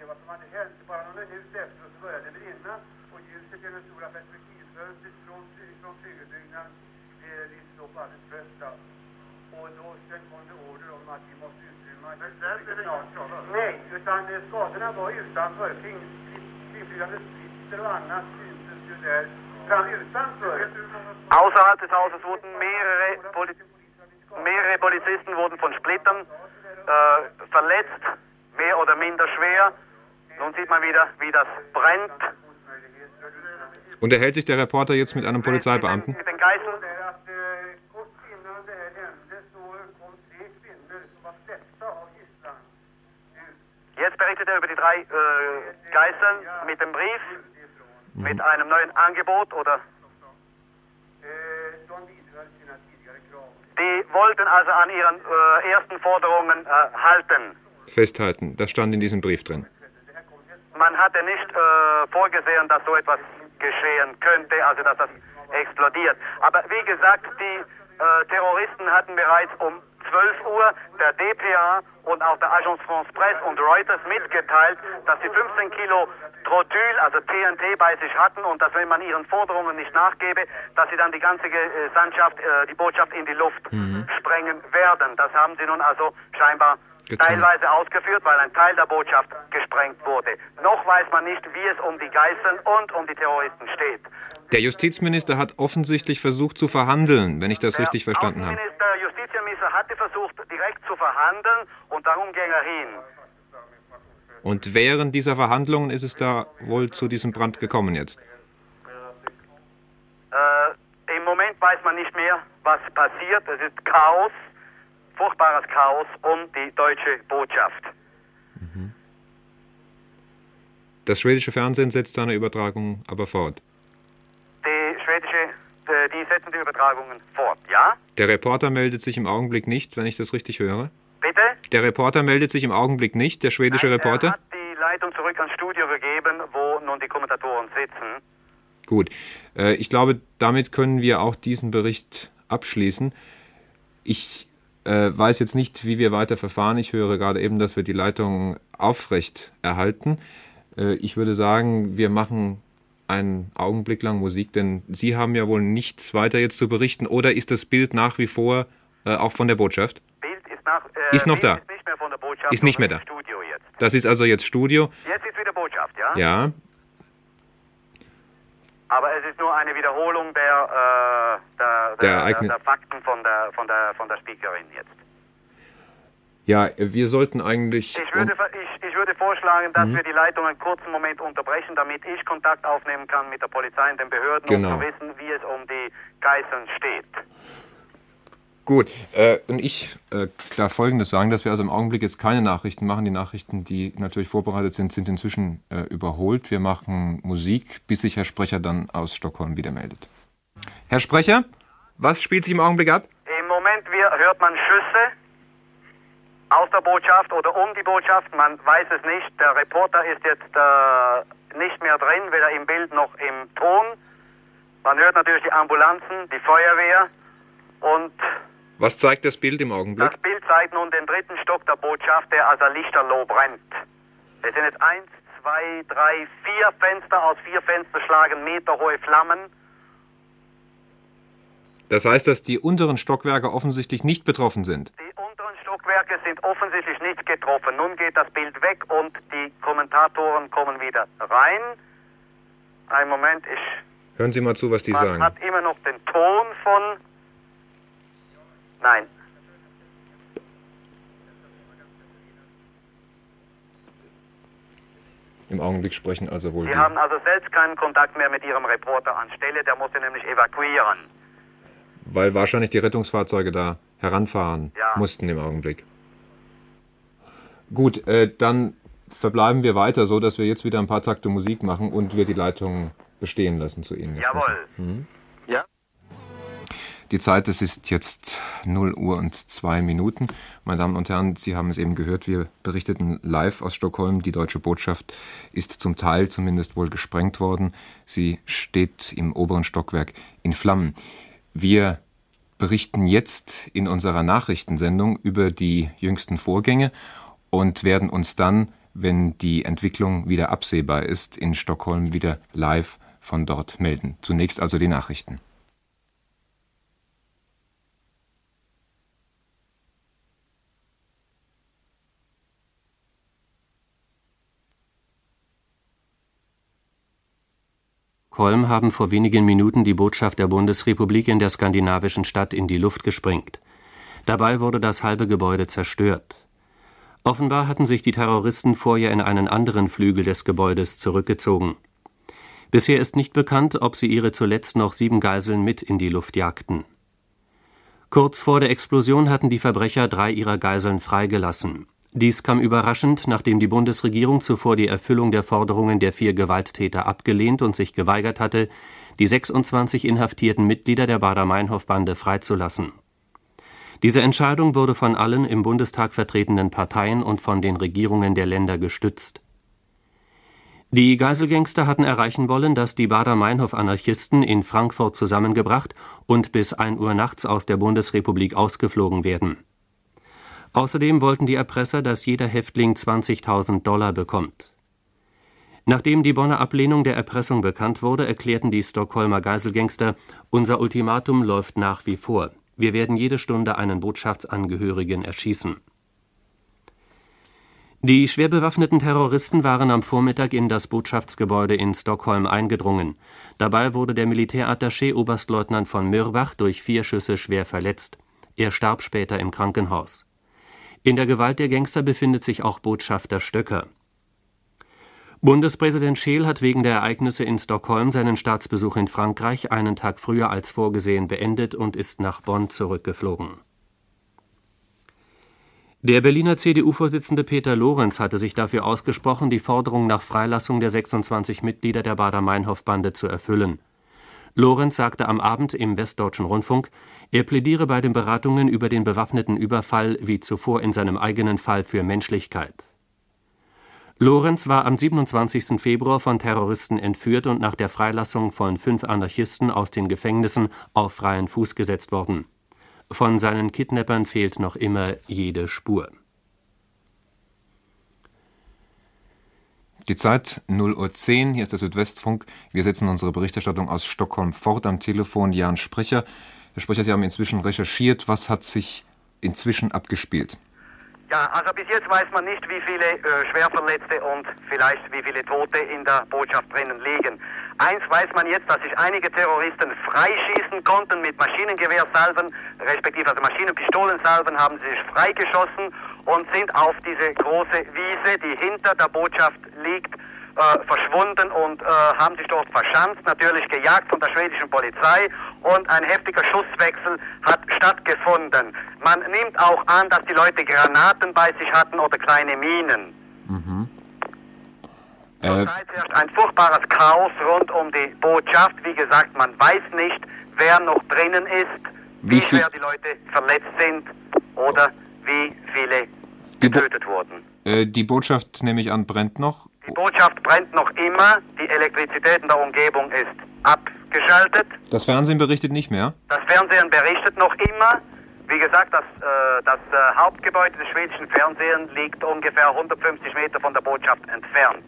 Nej, utan skadorna var utanför. Kringflygande splitter och annat syntes ju där Außerhalb des Hauses wurden mehrere Polizisten wurden von Splittern verletzt, mehr oder minder schwer. Nun sieht man wieder, wie das brennt. Unterhält sich der Reporter jetzt mit einem Polizeibeamten? Mit den Geiseln. Jetzt berichtet er über die 3 Geiseln mit dem Brief, mit einem neuen Angebot oder... Die wollten also an ihren ersten Forderungen halten. Festhalten, das stand in diesem Brief drin. Man hatte nicht vorgesehen, dass so etwas geschehen könnte, also dass das explodiert. Aber wie gesagt, die Terroristen hatten bereits um 12 Uhr der DPA und auch der Agence France Presse und Reuters mitgeteilt, dass sie 15 Kilo Trotyl, also TNT, bei sich hatten und dass, wenn man ihren Forderungen nicht nachgebe, dass sie dann die ganze Gesandtschaft, die Botschaft in die Luft sprengen werden. Das haben sie nun also scheinbar teilweise ausgeführt, weil ein Teil der Botschaft gesprengt wurde. Noch weiß man nicht, wie es um die Geiseln und um die Terroristen steht. Der Justizminister hat offensichtlich versucht zu verhandeln, wenn ich das richtig verstanden habe. Der Justizminister hatte versucht, direkt zu verhandeln und darum ging er hin. Und während dieser Verhandlungen ist es da wohl zu diesem Brand gekommen jetzt? Im Moment weiß man nicht mehr, was passiert. Es ist Chaos, furchtbares Chaos um die deutsche Botschaft. Das schwedische Fernsehen setzt seine Übertragung aber fort. Die setzen die Übertragungen fort, ja? Der Reporter meldet sich im Augenblick nicht, wenn ich das richtig höre. Bitte? Der Reporter meldet sich im Augenblick nicht, der schwedische Reporter? Er hat die Leitung zurück ans Studio gegeben, wo nun die Kommentatoren sitzen. Gut, ich glaube, damit können wir auch diesen Bericht abschließen. Ich weiß jetzt nicht, wie wir weiter verfahren. Ich höre gerade eben, dass wir die Leitung aufrecht erhalten. Ich würde sagen, wir machen einen Augenblick lang Musik, denn Sie haben ja wohl nichts weiter jetzt zu berichten. Oder ist das Bild nach wie vor auch von der Botschaft? Bild ist noch da. Ist nicht mehr von der Botschaft. Ist nicht mehr da. Studio jetzt. Das ist also jetzt Studio. Jetzt ist wieder Botschaft, ja? Ja. Aber es ist nur eine Wiederholung der Fakten von der Speakerin jetzt. Ja, wir sollten eigentlich... Ich würde vorschlagen, dass wir die Leitung einen kurzen Moment unterbrechen, damit ich Kontakt aufnehmen kann mit der Polizei und den Behörden, um zu wissen, wie es um die Geiseln steht. Gut, und ich darf Folgendes sagen, dass wir also im Augenblick jetzt keine Nachrichten machen. Die Nachrichten, die natürlich vorbereitet sind, sind inzwischen überholt. Wir machen Musik, bis sich Herr Sprecher dann aus Stockholm wieder meldet. Herr Sprecher, was spielt sich im Augenblick ab? Im Moment hört man Schüsse aus der Botschaft oder um die Botschaft, man weiß es nicht. Der Reporter ist jetzt nicht mehr drin, weder im Bild noch im Ton. Man hört natürlich die Ambulanzen, die Feuerwehr und... Was zeigt das Bild im Augenblick? Das Bild zeigt nun den 3. Stock der Botschaft, der also lichterloh brennt. Es sind jetzt 1, 2, 3, 4 Fenster. Aus 4 Fenster schlagen meterhohe Flammen. Das heißt, dass die unteren Stockwerke offensichtlich nicht betroffen sind? Die unteren Stockwerke sind offensichtlich nicht getroffen. Nun geht das Bild weg und die Kommentatoren kommen wieder rein. Einen Moment, Hören Sie mal zu, was die sagen. Man hat immer noch den Ton von... Nein. Im Augenblick sprechen also wohl Sie haben also selbst keinen Kontakt mehr mit Ihrem Reporter anstelle, der musste nämlich evakuieren. Weil wahrscheinlich die Rettungsfahrzeuge da heranfahren mussten im Augenblick. Gut, dann verbleiben wir weiter so, dass wir jetzt wieder ein paar Takte Musik machen und wir die Leitung bestehen lassen zu Ihnen. Jawohl. Ja. Die Zeit, es ist jetzt 0 Uhr und 2 Minuten. Meine Damen und Herren, Sie haben es eben gehört, wir berichteten live aus Stockholm. Die deutsche Botschaft ist zum Teil zumindest wohl gesprengt worden. Sie steht im oberen Stockwerk in Flammen. Wir berichten jetzt in unserer Nachrichtensendung über die jüngsten Vorgänge und werden uns dann, wenn die Entwicklung wieder absehbar ist, in Stockholm wieder live von dort melden. Zunächst also die Nachrichten. Stockholm haben vor wenigen Minuten die Botschaft der Bundesrepublik in der skandinavischen Stadt in die Luft gesprengt. Dabei wurde das halbe Gebäude zerstört. Offenbar hatten sich die Terroristen vorher in einen anderen Flügel des Gebäudes zurückgezogen. Bisher ist nicht bekannt, ob sie ihre zuletzt noch 7 Geiseln mit in die Luft jagten. Kurz vor der Explosion hatten die Verbrecher 3 ihrer Geiseln freigelassen. Dies kam überraschend, nachdem die Bundesregierung zuvor die Erfüllung der Forderungen der 4 Gewalttäter abgelehnt und sich geweigert hatte, die 26 inhaftierten Mitglieder der Baader-Meinhof-Bande freizulassen. Diese Entscheidung wurde von allen im Bundestag vertretenen Parteien und von den Regierungen der Länder gestützt. Die Geiselgangster hatten erreichen wollen, dass die Baader-Meinhof-Anarchisten in Frankfurt zusammengebracht und bis 1 Uhr nachts aus der Bundesrepublik ausgeflogen werden. Außerdem wollten die Erpresser, dass jeder Häftling $20.000 bekommt. Nachdem die Bonner Ablehnung der Erpressung bekannt wurde, erklärten die Stockholmer Geiselgangster: Unser Ultimatum läuft nach wie vor. Wir werden jede Stunde einen Botschaftsangehörigen erschießen. Die schwer bewaffneten Terroristen waren am Vormittag in das Botschaftsgebäude in Stockholm eingedrungen. Dabei wurde der Militärattaché Oberstleutnant von Mürbach durch 4 Schüsse schwer verletzt. Er starb später im Krankenhaus. In der Gewalt der Gangster befindet sich auch Botschafter Stöcker. Bundespräsident Scheel hat wegen der Ereignisse in Stockholm seinen Staatsbesuch in Frankreich einen Tag früher als vorgesehen beendet und ist nach Bonn zurückgeflogen. Der Berliner CDU-Vorsitzende Peter Lorenz hatte sich dafür ausgesprochen, die Forderung nach Freilassung der 26 Mitglieder der Baader-Meinhof-Bande zu erfüllen. Lorenz sagte am Abend im Westdeutschen Rundfunk, er plädiere bei den Beratungen über den bewaffneten Überfall wie zuvor in seinem eigenen Fall für Menschlichkeit. Lorenz war am 27. Februar von Terroristen entführt und nach der Freilassung von 5 Anarchisten aus den Gefängnissen auf freien Fuß gesetzt worden. Von seinen Kidnappern fehlt noch immer jede Spur. Die Zeit 0:10 Uhr, hier ist der Südwestfunk. Wir setzen unsere Berichterstattung aus Stockholm fort. Am Telefon Jan Sprecher. Herr Sprecher, Sie haben inzwischen recherchiert. Was hat sich inzwischen abgespielt? Ja, also bis jetzt weiß man nicht, wie viele Schwerverletzte und vielleicht wie viele Tote in der Botschaft drinnen liegen. Eins weiß man jetzt, dass sich einige Terroristen freischießen konnten mit Maschinengewehrsalven, respektive also Maschinenpistolensalven haben sie sich freigeschossen und sind auf diese große Wiese, die hinter der Botschaft liegt, verschwunden und haben sich dort verschanzt, natürlich gejagt von der schwedischen Polizei, und ein heftiger Schusswechsel hat stattgefunden. Man nimmt auch an, dass die Leute Granaten bei sich hatten oder kleine Minen. Zurzeit herrscht ein furchtbares Chaos rund um die Botschaft. Wie gesagt, man weiß nicht, wer noch drinnen ist, wie schwer die Leute verletzt sind oder wie viele getötet wurden. Die Botschaft, nehme ich an, brennt noch? Die Botschaft brennt noch immer, die Elektrizität in der Umgebung ist abgeschaltet. Das Fernsehen berichtet nicht mehr? Das Fernsehen berichtet noch immer. Wie gesagt, das Hauptgebäude des schwedischen Fernsehens liegt ungefähr 150 Meter von der Botschaft entfernt.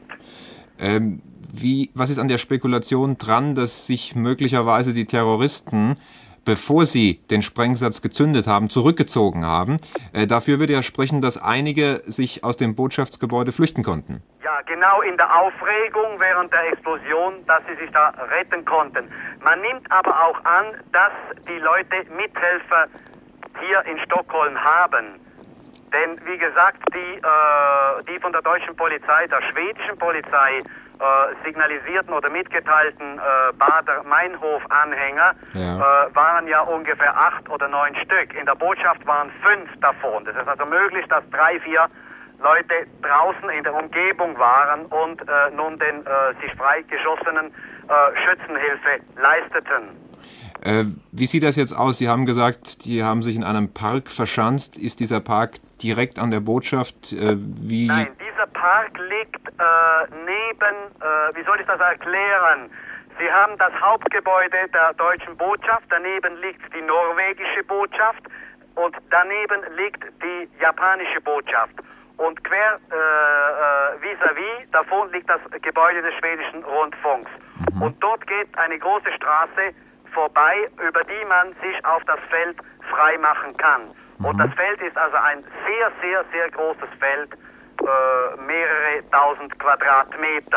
Was ist an der Spekulation dran, dass sich möglicherweise die Terroristen, bevor sie den Sprengsatz gezündet haben, zurückgezogen haben? Dafür würde ja sprechen, dass einige sich aus dem Botschaftsgebäude flüchten konnten. Ja, genau in der Aufregung während der Explosion, dass sie sich da retten konnten. Man nimmt aber auch an, dass die Leute Mithelfer hier in Stockholm haben. Denn wie gesagt, die von der deutschen Polizei, der schwedischen Polizei, signalisierten oder mitgeteilten Baader-Meinhof-Anhänger waren ja ungefähr 8 oder 9 Stück. In der Botschaft waren 5 davon. Das ist also möglich, dass 3, 4 Leute draußen in der Umgebung waren und nun den sich freigeschossenen Schützenhilfe leisteten. Wie sieht das jetzt aus? Sie haben gesagt, die haben sich in einem Park verschanzt. Ist dieser Park direkt an der Botschaft? Nein, dieser Park liegt neben, wie soll ich das erklären? Sie haben das Hauptgebäude der deutschen Botschaft, daneben liegt die norwegische Botschaft und daneben liegt die japanische Botschaft. Und quer vis-à-vis davon liegt das Gebäude des schwedischen Rundfunks. Und dort geht eine große Straße vorbei, über die man sich auf das Feld freimachen kann. Und das Feld ist also ein sehr, sehr, sehr großes Feld, mehrere tausend Quadratmeter.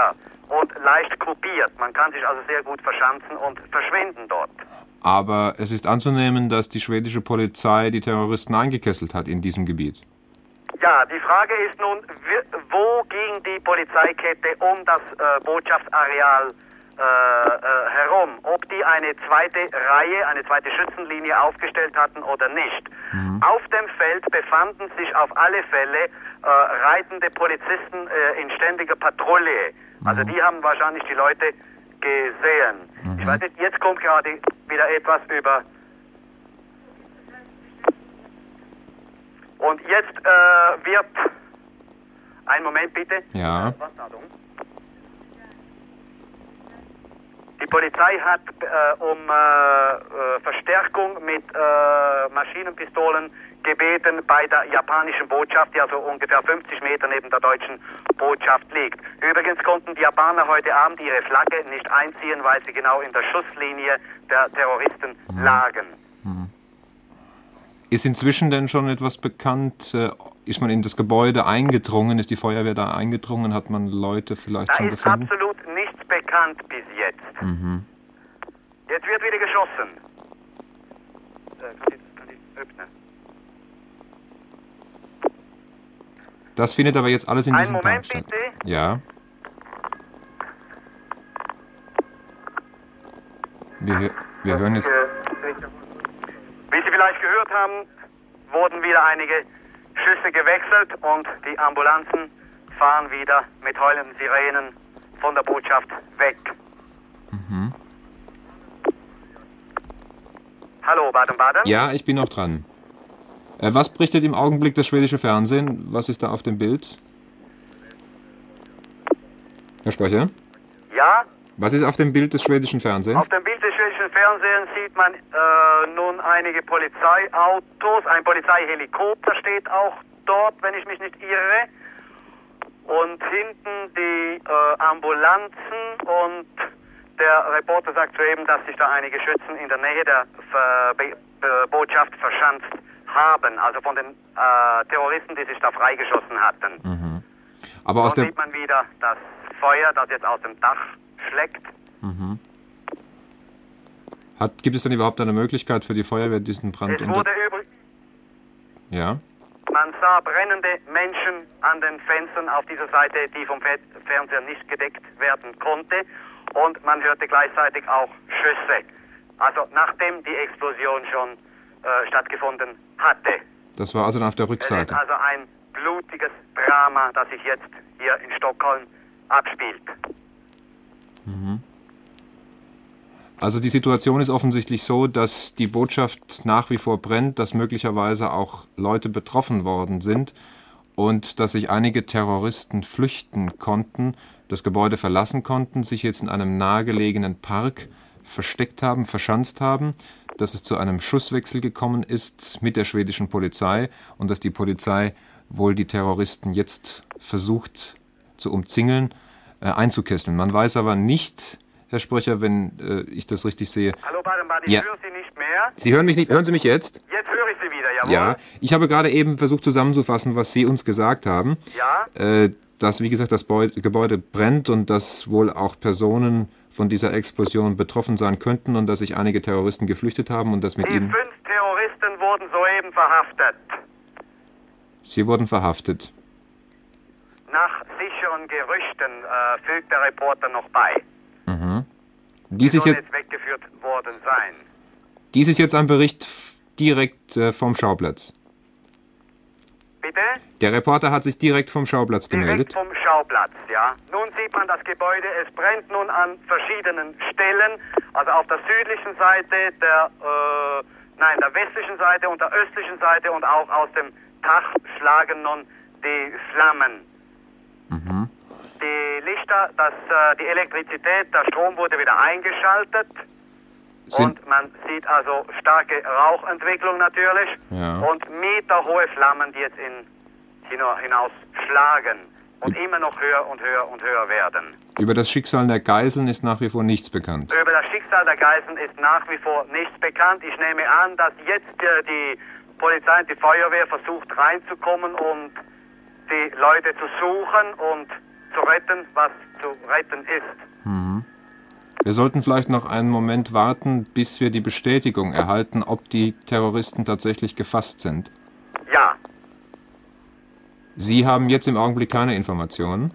und leicht gruppiert. Man kann sich also sehr gut verschanzen und verschwinden dort. Aber es ist anzunehmen, dass die schwedische Polizei die Terroristen eingekesselt hat in diesem Gebiet. Ja, die Frage ist nun, wo ging die Polizeikette um das Botschaftsareal herum? Ob die eine zweite Reihe, eine zweite Schützenlinie aufgestellt hatten oder nicht. Auf dem Feld befanden sich auf alle Fälle reitende Polizisten in ständiger Patrouille. Also die haben wahrscheinlich die Leute gesehen. Ich weiß nicht, jetzt kommt gerade wieder etwas über... Und jetzt wird... Einen Moment bitte. Ja. Die Polizei hat um Verstärkung mit Maschinenpistolen gebeten bei der japanischen Botschaft, die also ungefähr 50 Meter neben der deutschen Botschaft liegt. Übrigens konnten die Japaner heute Abend ihre Flagge nicht einziehen, weil sie genau in der Schusslinie der Terroristen lagen. Ist inzwischen denn schon etwas bekannt? Ist man in das Gebäude eingedrungen? Ist die Feuerwehr da eingedrungen? Hat man Leute vielleicht schon gefunden? Da ist absolut nichts bekannt bis jetzt. Jetzt wird wieder geschossen. Kann ich öffnen? Das findet aber jetzt alles in diesem Moment, Tag statt. bitte. Ja. Wir hören jetzt... Wie Sie vielleicht gehört haben, wurden wieder einige Schüsse gewechselt und die Ambulanzen fahren wieder mit heulenden Sirenen von der Botschaft weg. Hallo, Baden-Baden? Ja, ich bin noch dran. Was berichtet im Augenblick das schwedische Fernsehen? Was ist da auf dem Bild? Herr Sprecher? Ja? Was ist auf dem Bild des schwedischen Fernsehens? Auf dem Bild des schwedischen Fernsehens sieht man nun einige Polizeiautos. Ein Polizeihelikopter steht auch dort, wenn ich mich nicht irre. Und hinten die Ambulanzen und der Reporter sagt soeben, dass sich da einige Schützen in der Nähe der Botschaft verschanzt haben. Also von den Terroristen, die sich da freigeschossen hatten. Aber aus Dort sieht man wieder das Feuer, das jetzt aus dem Dach schlägt. Gibt es denn überhaupt eine Möglichkeit für die Feuerwehr, diesen Brand Es wurde Ja. Man sah brennende Menschen an den Fenstern auf dieser Seite, die vom Fernseher nicht gedeckt werden konnte. Und man hörte gleichzeitig auch Schüsse. Also nachdem die Explosion schon stattgefunden hatte. Das war also dann auf der Es ist Rückseite. also ein blutiges Drama, das sich jetzt hier in Stockholm abspielt. Also die Situation ist offensichtlich so, dass die Botschaft nach wie vor brennt, dass möglicherweise auch Leute betroffen worden sind und dass sich einige Terroristen flüchten konnten, das Gebäude verlassen konnten, sich jetzt in einem nahegelegenen Park versteckt haben, verschanzt haben, dass es zu einem Schusswechsel gekommen ist mit der schwedischen Polizei und dass die Polizei wohl die Terroristen jetzt versucht zu umzingeln, einzukesseln. Man weiß aber nicht, Herr Sprecher, wenn ich das richtig sehe. Hallo Baden-Baden, Ja. ich höre Sie nicht mehr. Sie hören mich nicht, hören Sie mich jetzt? Jetzt höre ich Sie wieder, jawohl. Ja, ich habe gerade eben versucht zusammenzufassen, was Sie uns gesagt haben. Ja? Dass, wie gesagt, das Gebäude brennt und dass wohl auch Personen von dieser Explosion betroffen sein könnten und dass sich einige Terroristen geflüchtet haben und dass mit Die ihnen... 5 Terroristen wurden soeben verhaftet. Sie wurden verhaftet. Nach sicheren Gerüchten fügt der Reporter noch bei. Dies ist sollen jetzt, jetzt weggeführt worden sein. dies ist jetzt ein Bericht direkt vom Schauplatz. Bitte? Der Reporter hat sich direkt vom Schauplatz gemeldet. Direkt vom Schauplatz, ja. Nun sieht man das Gebäude, es brennt nun an verschiedenen Stellen, also auf der südlichen Seite, der westlichen Seite und der östlichen Seite und auch aus dem Dach schlagen nun die Flammen. Die Lichter, die Elektrizität, der Strom wurde wieder eingeschaltet und man sieht also starke Rauchentwicklung natürlich und meterhohe Flammen, die jetzt hinaus schlagen und immer noch höher und höher und höher werden. Über das Schicksal der Geiseln ist nach wie vor nichts bekannt. Über das Schicksal der Geiseln ist nach wie vor nichts bekannt. Ich nehme an, dass jetzt die Polizei und die Feuerwehr versucht reinzukommen und die Leute zu suchen und zu retten, was zu retten ist. Mhm. Wir sollten vielleicht noch einen Moment warten, bis wir die Bestätigung erhalten, ob die Terroristen tatsächlich gefasst sind. Ja. Sie haben jetzt im Augenblick keine Informationen?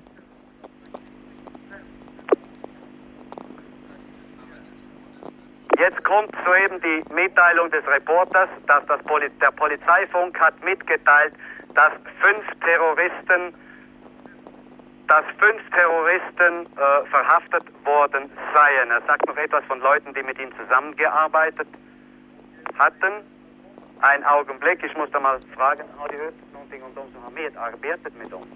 Jetzt kommt soeben die Mitteilung des Reporters, dass der Polizeifunk hat mitgeteilt, dass fünf Terroristen verhaftet worden seien. Er sagt noch etwas von Leuten, die mit ihm zusammengearbeitet hatten. Ein Augenblick, ich muss da mal fragen, har de hørt någonting om de som har medarbeitet mit uns?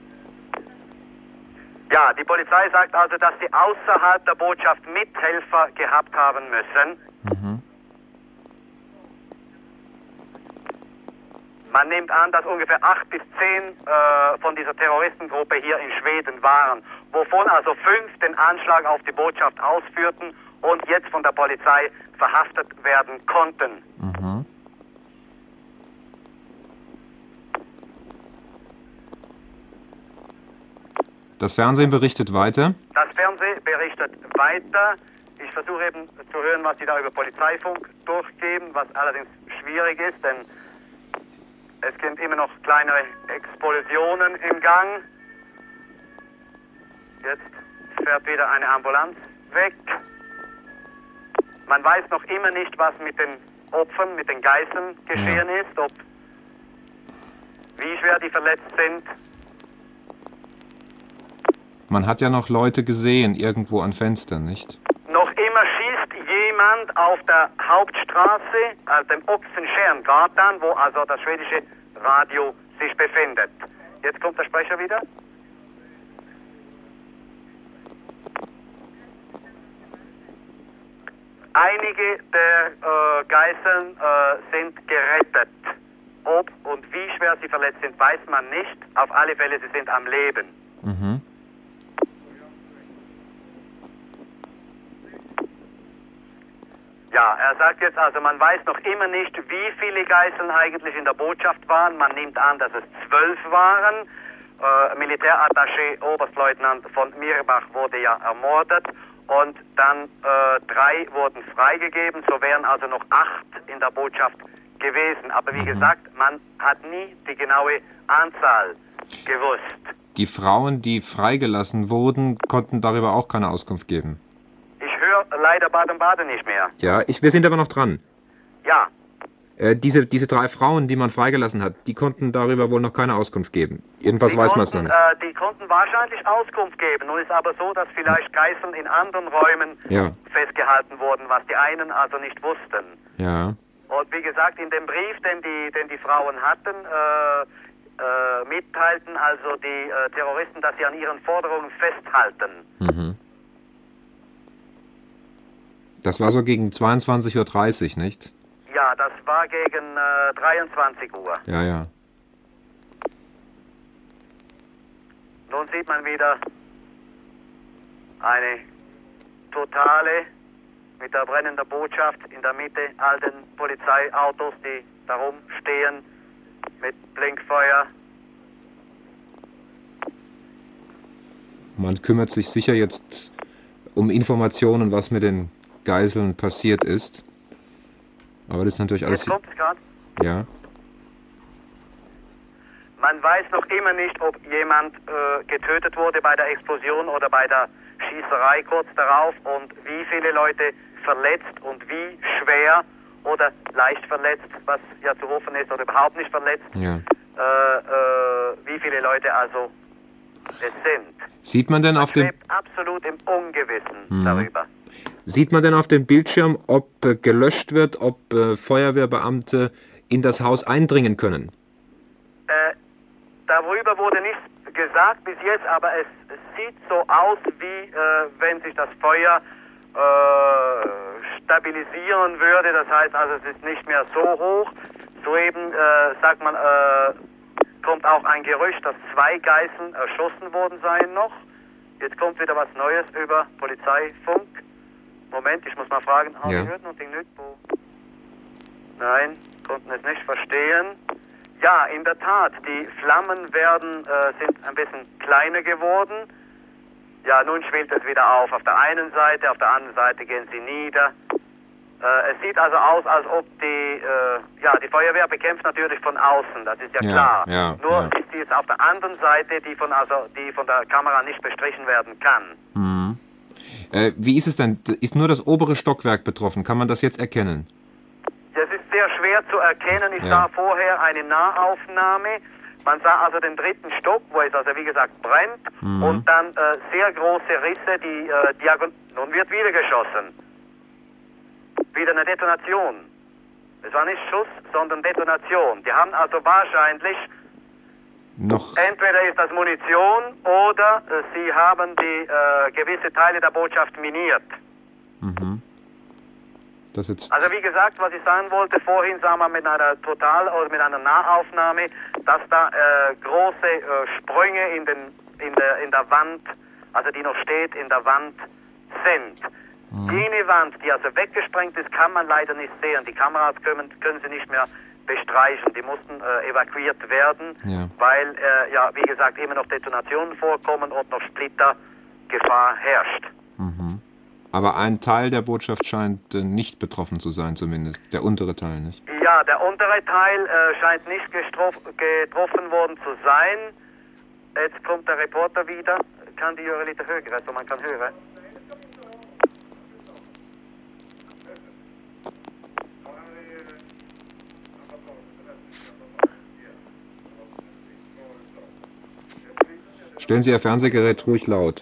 Ja, die Polizei sagt also, dass sie außerhalb der Botschaft Mithelfer gehabt haben müssen. Mhm. Man nimmt an, dass ungefähr 8 bis 10 von dieser Terroristengruppe hier in Schweden waren, wovon also 5 den Anschlag auf die Botschaft ausführten und jetzt von der Polizei verhaftet werden konnten. Mhm. Das Fernsehen berichtet weiter. Das Fernsehen berichtet weiter. Ich versuche eben zu hören, was sie da über Polizeifunk durchgeben, was allerdings schwierig ist, denn es sind immer noch kleinere Explosionen im Gang. Jetzt fährt wieder eine Ambulanz weg. Man weiß noch immer nicht, was mit den Opfern, mit den Geiseln geschehen ist, ob wie schwer die verletzt sind. Man hat ja noch Leute gesehen, irgendwo an Fenstern, nicht? Noch immer schießt jemand auf der Hauptstraße, dem Oxenstierngatan, wo also das schwedische Radio sich befindet. Jetzt kommt der Sprecher wieder. Einige der Geiseln sind gerettet. Ob und wie schwer sie verletzt sind, weiß man nicht. Auf alle Fälle, sie sind am Leben. Mhm. Ja, er sagt jetzt also, man weiß noch immer nicht, wie viele Geiseln eigentlich in der Botschaft waren. Man nimmt an, dass es 12 waren. Militärattaché Oberstleutnant von Mirbach wurde ja ermordet und dann 3 wurden freigegeben. So wären also noch 8 in der Botschaft gewesen. Aber wie gesagt, man hat nie die genaue Anzahl gewusst. Die Frauen, die freigelassen wurden, konnten darüber auch keine Auskunft geben. Ich höre leider Baden-Baden nicht mehr. Ja, wir sind aber noch dran. Ja. Diese 3 Frauen, die man freigelassen hat, die konnten darüber wohl noch keine Auskunft geben. Jedenfalls weiß man es noch nicht. Die konnten wahrscheinlich Auskunft geben. Nun ist aber so, dass vielleicht Geiseln in anderen Räumen festgehalten wurden, was die einen also nicht wussten. Ja. Und wie gesagt, in dem Brief, den die Frauen hatten, mitteilten also die Terroristen, dass sie an ihren Forderungen festhalten. Mhm. Das war so gegen 22:30 Uhr, nicht? Ja, das war gegen 23 Uhr. Ja, ja. Nun sieht man wieder eine totale, mit der brennenden Botschaft in der Mitte, all den Polizeiautos, die darum stehen, mit Blinkfeuer. Man kümmert sich sicher jetzt um Informationen, was mit den Geiseln passiert ist. Aber das ist natürlich alles... Jetzt kommt es gerade. Ja. Man weiß noch immer nicht, ob jemand getötet wurde bei der Explosion oder bei der Schießerei kurz darauf und wie viele Leute verletzt und wie schwer oder leicht verletzt, was ja zu hoffen ist, oder überhaupt nicht verletzt, wie viele Leute also es sind. Sieht man denn auf dem... absolut im Ungewissen darüber. Sieht man denn auf dem Bildschirm, ob gelöscht wird, ob Feuerwehrbeamte in das Haus eindringen können? Darüber wurde nichts gesagt bis jetzt, aber es sieht so aus, wie wenn sich das Feuer stabilisieren würde. Das heißt also, es ist nicht mehr so hoch. Soeben, sagt man, kommt auch ein Gerücht, dass 2 Geiseln erschossen worden seien noch. Jetzt kommt wieder was Neues über Polizeifunk. Moment, ich muss mal fragen. Haben Sie gehört noch den Nütbo? Nein, konnten es nicht verstehen. Ja, in der Tat, die Flammen sind ein bisschen kleiner geworden. Ja, nun schwillt es wieder auf der einen Seite, auf der anderen Seite gehen sie nieder. Es sieht also aus, als ob die Feuerwehr bekämpft natürlich von außen, das ist ja klar. Ja, Nur ist die jetzt auf der anderen Seite, die von der Kamera nicht bestrichen werden kann. Mhm. Wie ist es denn? Ist nur das obere Stockwerk betroffen? Kann man das jetzt erkennen? Das ist sehr schwer zu erkennen. Ich sah vorher eine Nahaufnahme. Man sah also den 3. Stock, wo es also wie gesagt brennt, und dann sehr große Risse, die nun wird wieder geschossen. Wieder eine Detonation. Es war nicht Schuss, sondern Detonation. Die haben also wahrscheinlich entweder ist das Munition oder sie haben die gewisse Teile der Botschaft miniert. Mhm. Also wie gesagt, was ich sagen wollte, vorhin sah man mit einer Nahaufnahme, dass da große Sprünge in der Wand, also die noch steht in der Wand, sind. Jene Wand, die also weggesprengt ist, kann man leider nicht sehen. Die Kameras können sie nicht mehr bestreichen. Die mussten evakuiert werden, weil, wie gesagt, immer noch Detonationen vorkommen und noch Splittergefahr herrscht. Mhm. Aber ein Teil der Botschaft scheint nicht betroffen zu sein, zumindest. Der untere Teil, nicht? Ja, der untere Teil scheint nicht getroffen worden zu sein. Jetzt kommt der Reporter wieder. Kann die Hörer ein bisschen höher, also man kann hören. Stellen Sie Ihr Fernsehgerät ruhig laut.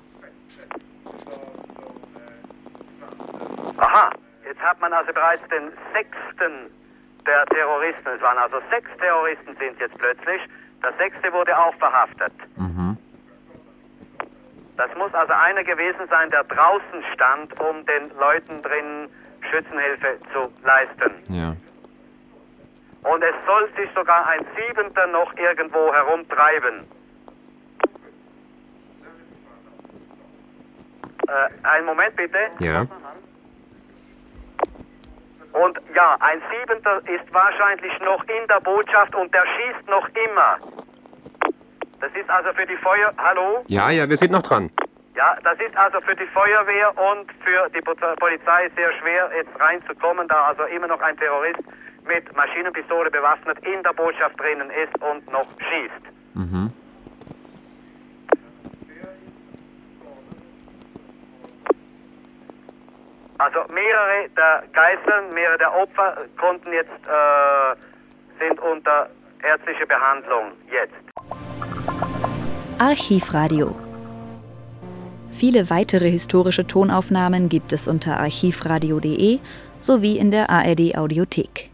Aha, jetzt hat man also bereits den 6. der Terroristen. Es waren also 6 Terroristen sind jetzt plötzlich. Der 6. wurde auch verhaftet. Mhm. Das muss also einer gewesen sein, der draußen stand, um den Leuten drinnen Schützenhilfe zu leisten. Ja. Und es soll sich sogar ein 7. noch irgendwo herumtreiben. Einen Moment bitte. Ja. Und ja, ein 7. ist wahrscheinlich noch in der Botschaft und der schießt noch immer. Das ist also für die Hallo? Ja, wir sind noch dran. Ja, das ist also für die Feuerwehr und für die Polizei sehr schwer, jetzt reinzukommen, da also immer noch ein Terrorist mit Maschinenpistole bewaffnet in der Botschaft drinnen ist und noch schießt. Mhm. Also mehrere der Geiseln, mehrere der Opfer sind unter ärztlicher Behandlung jetzt. Archivradio. Viele weitere historische Tonaufnahmen gibt es unter archivradio.de sowie in der ARD Audiothek.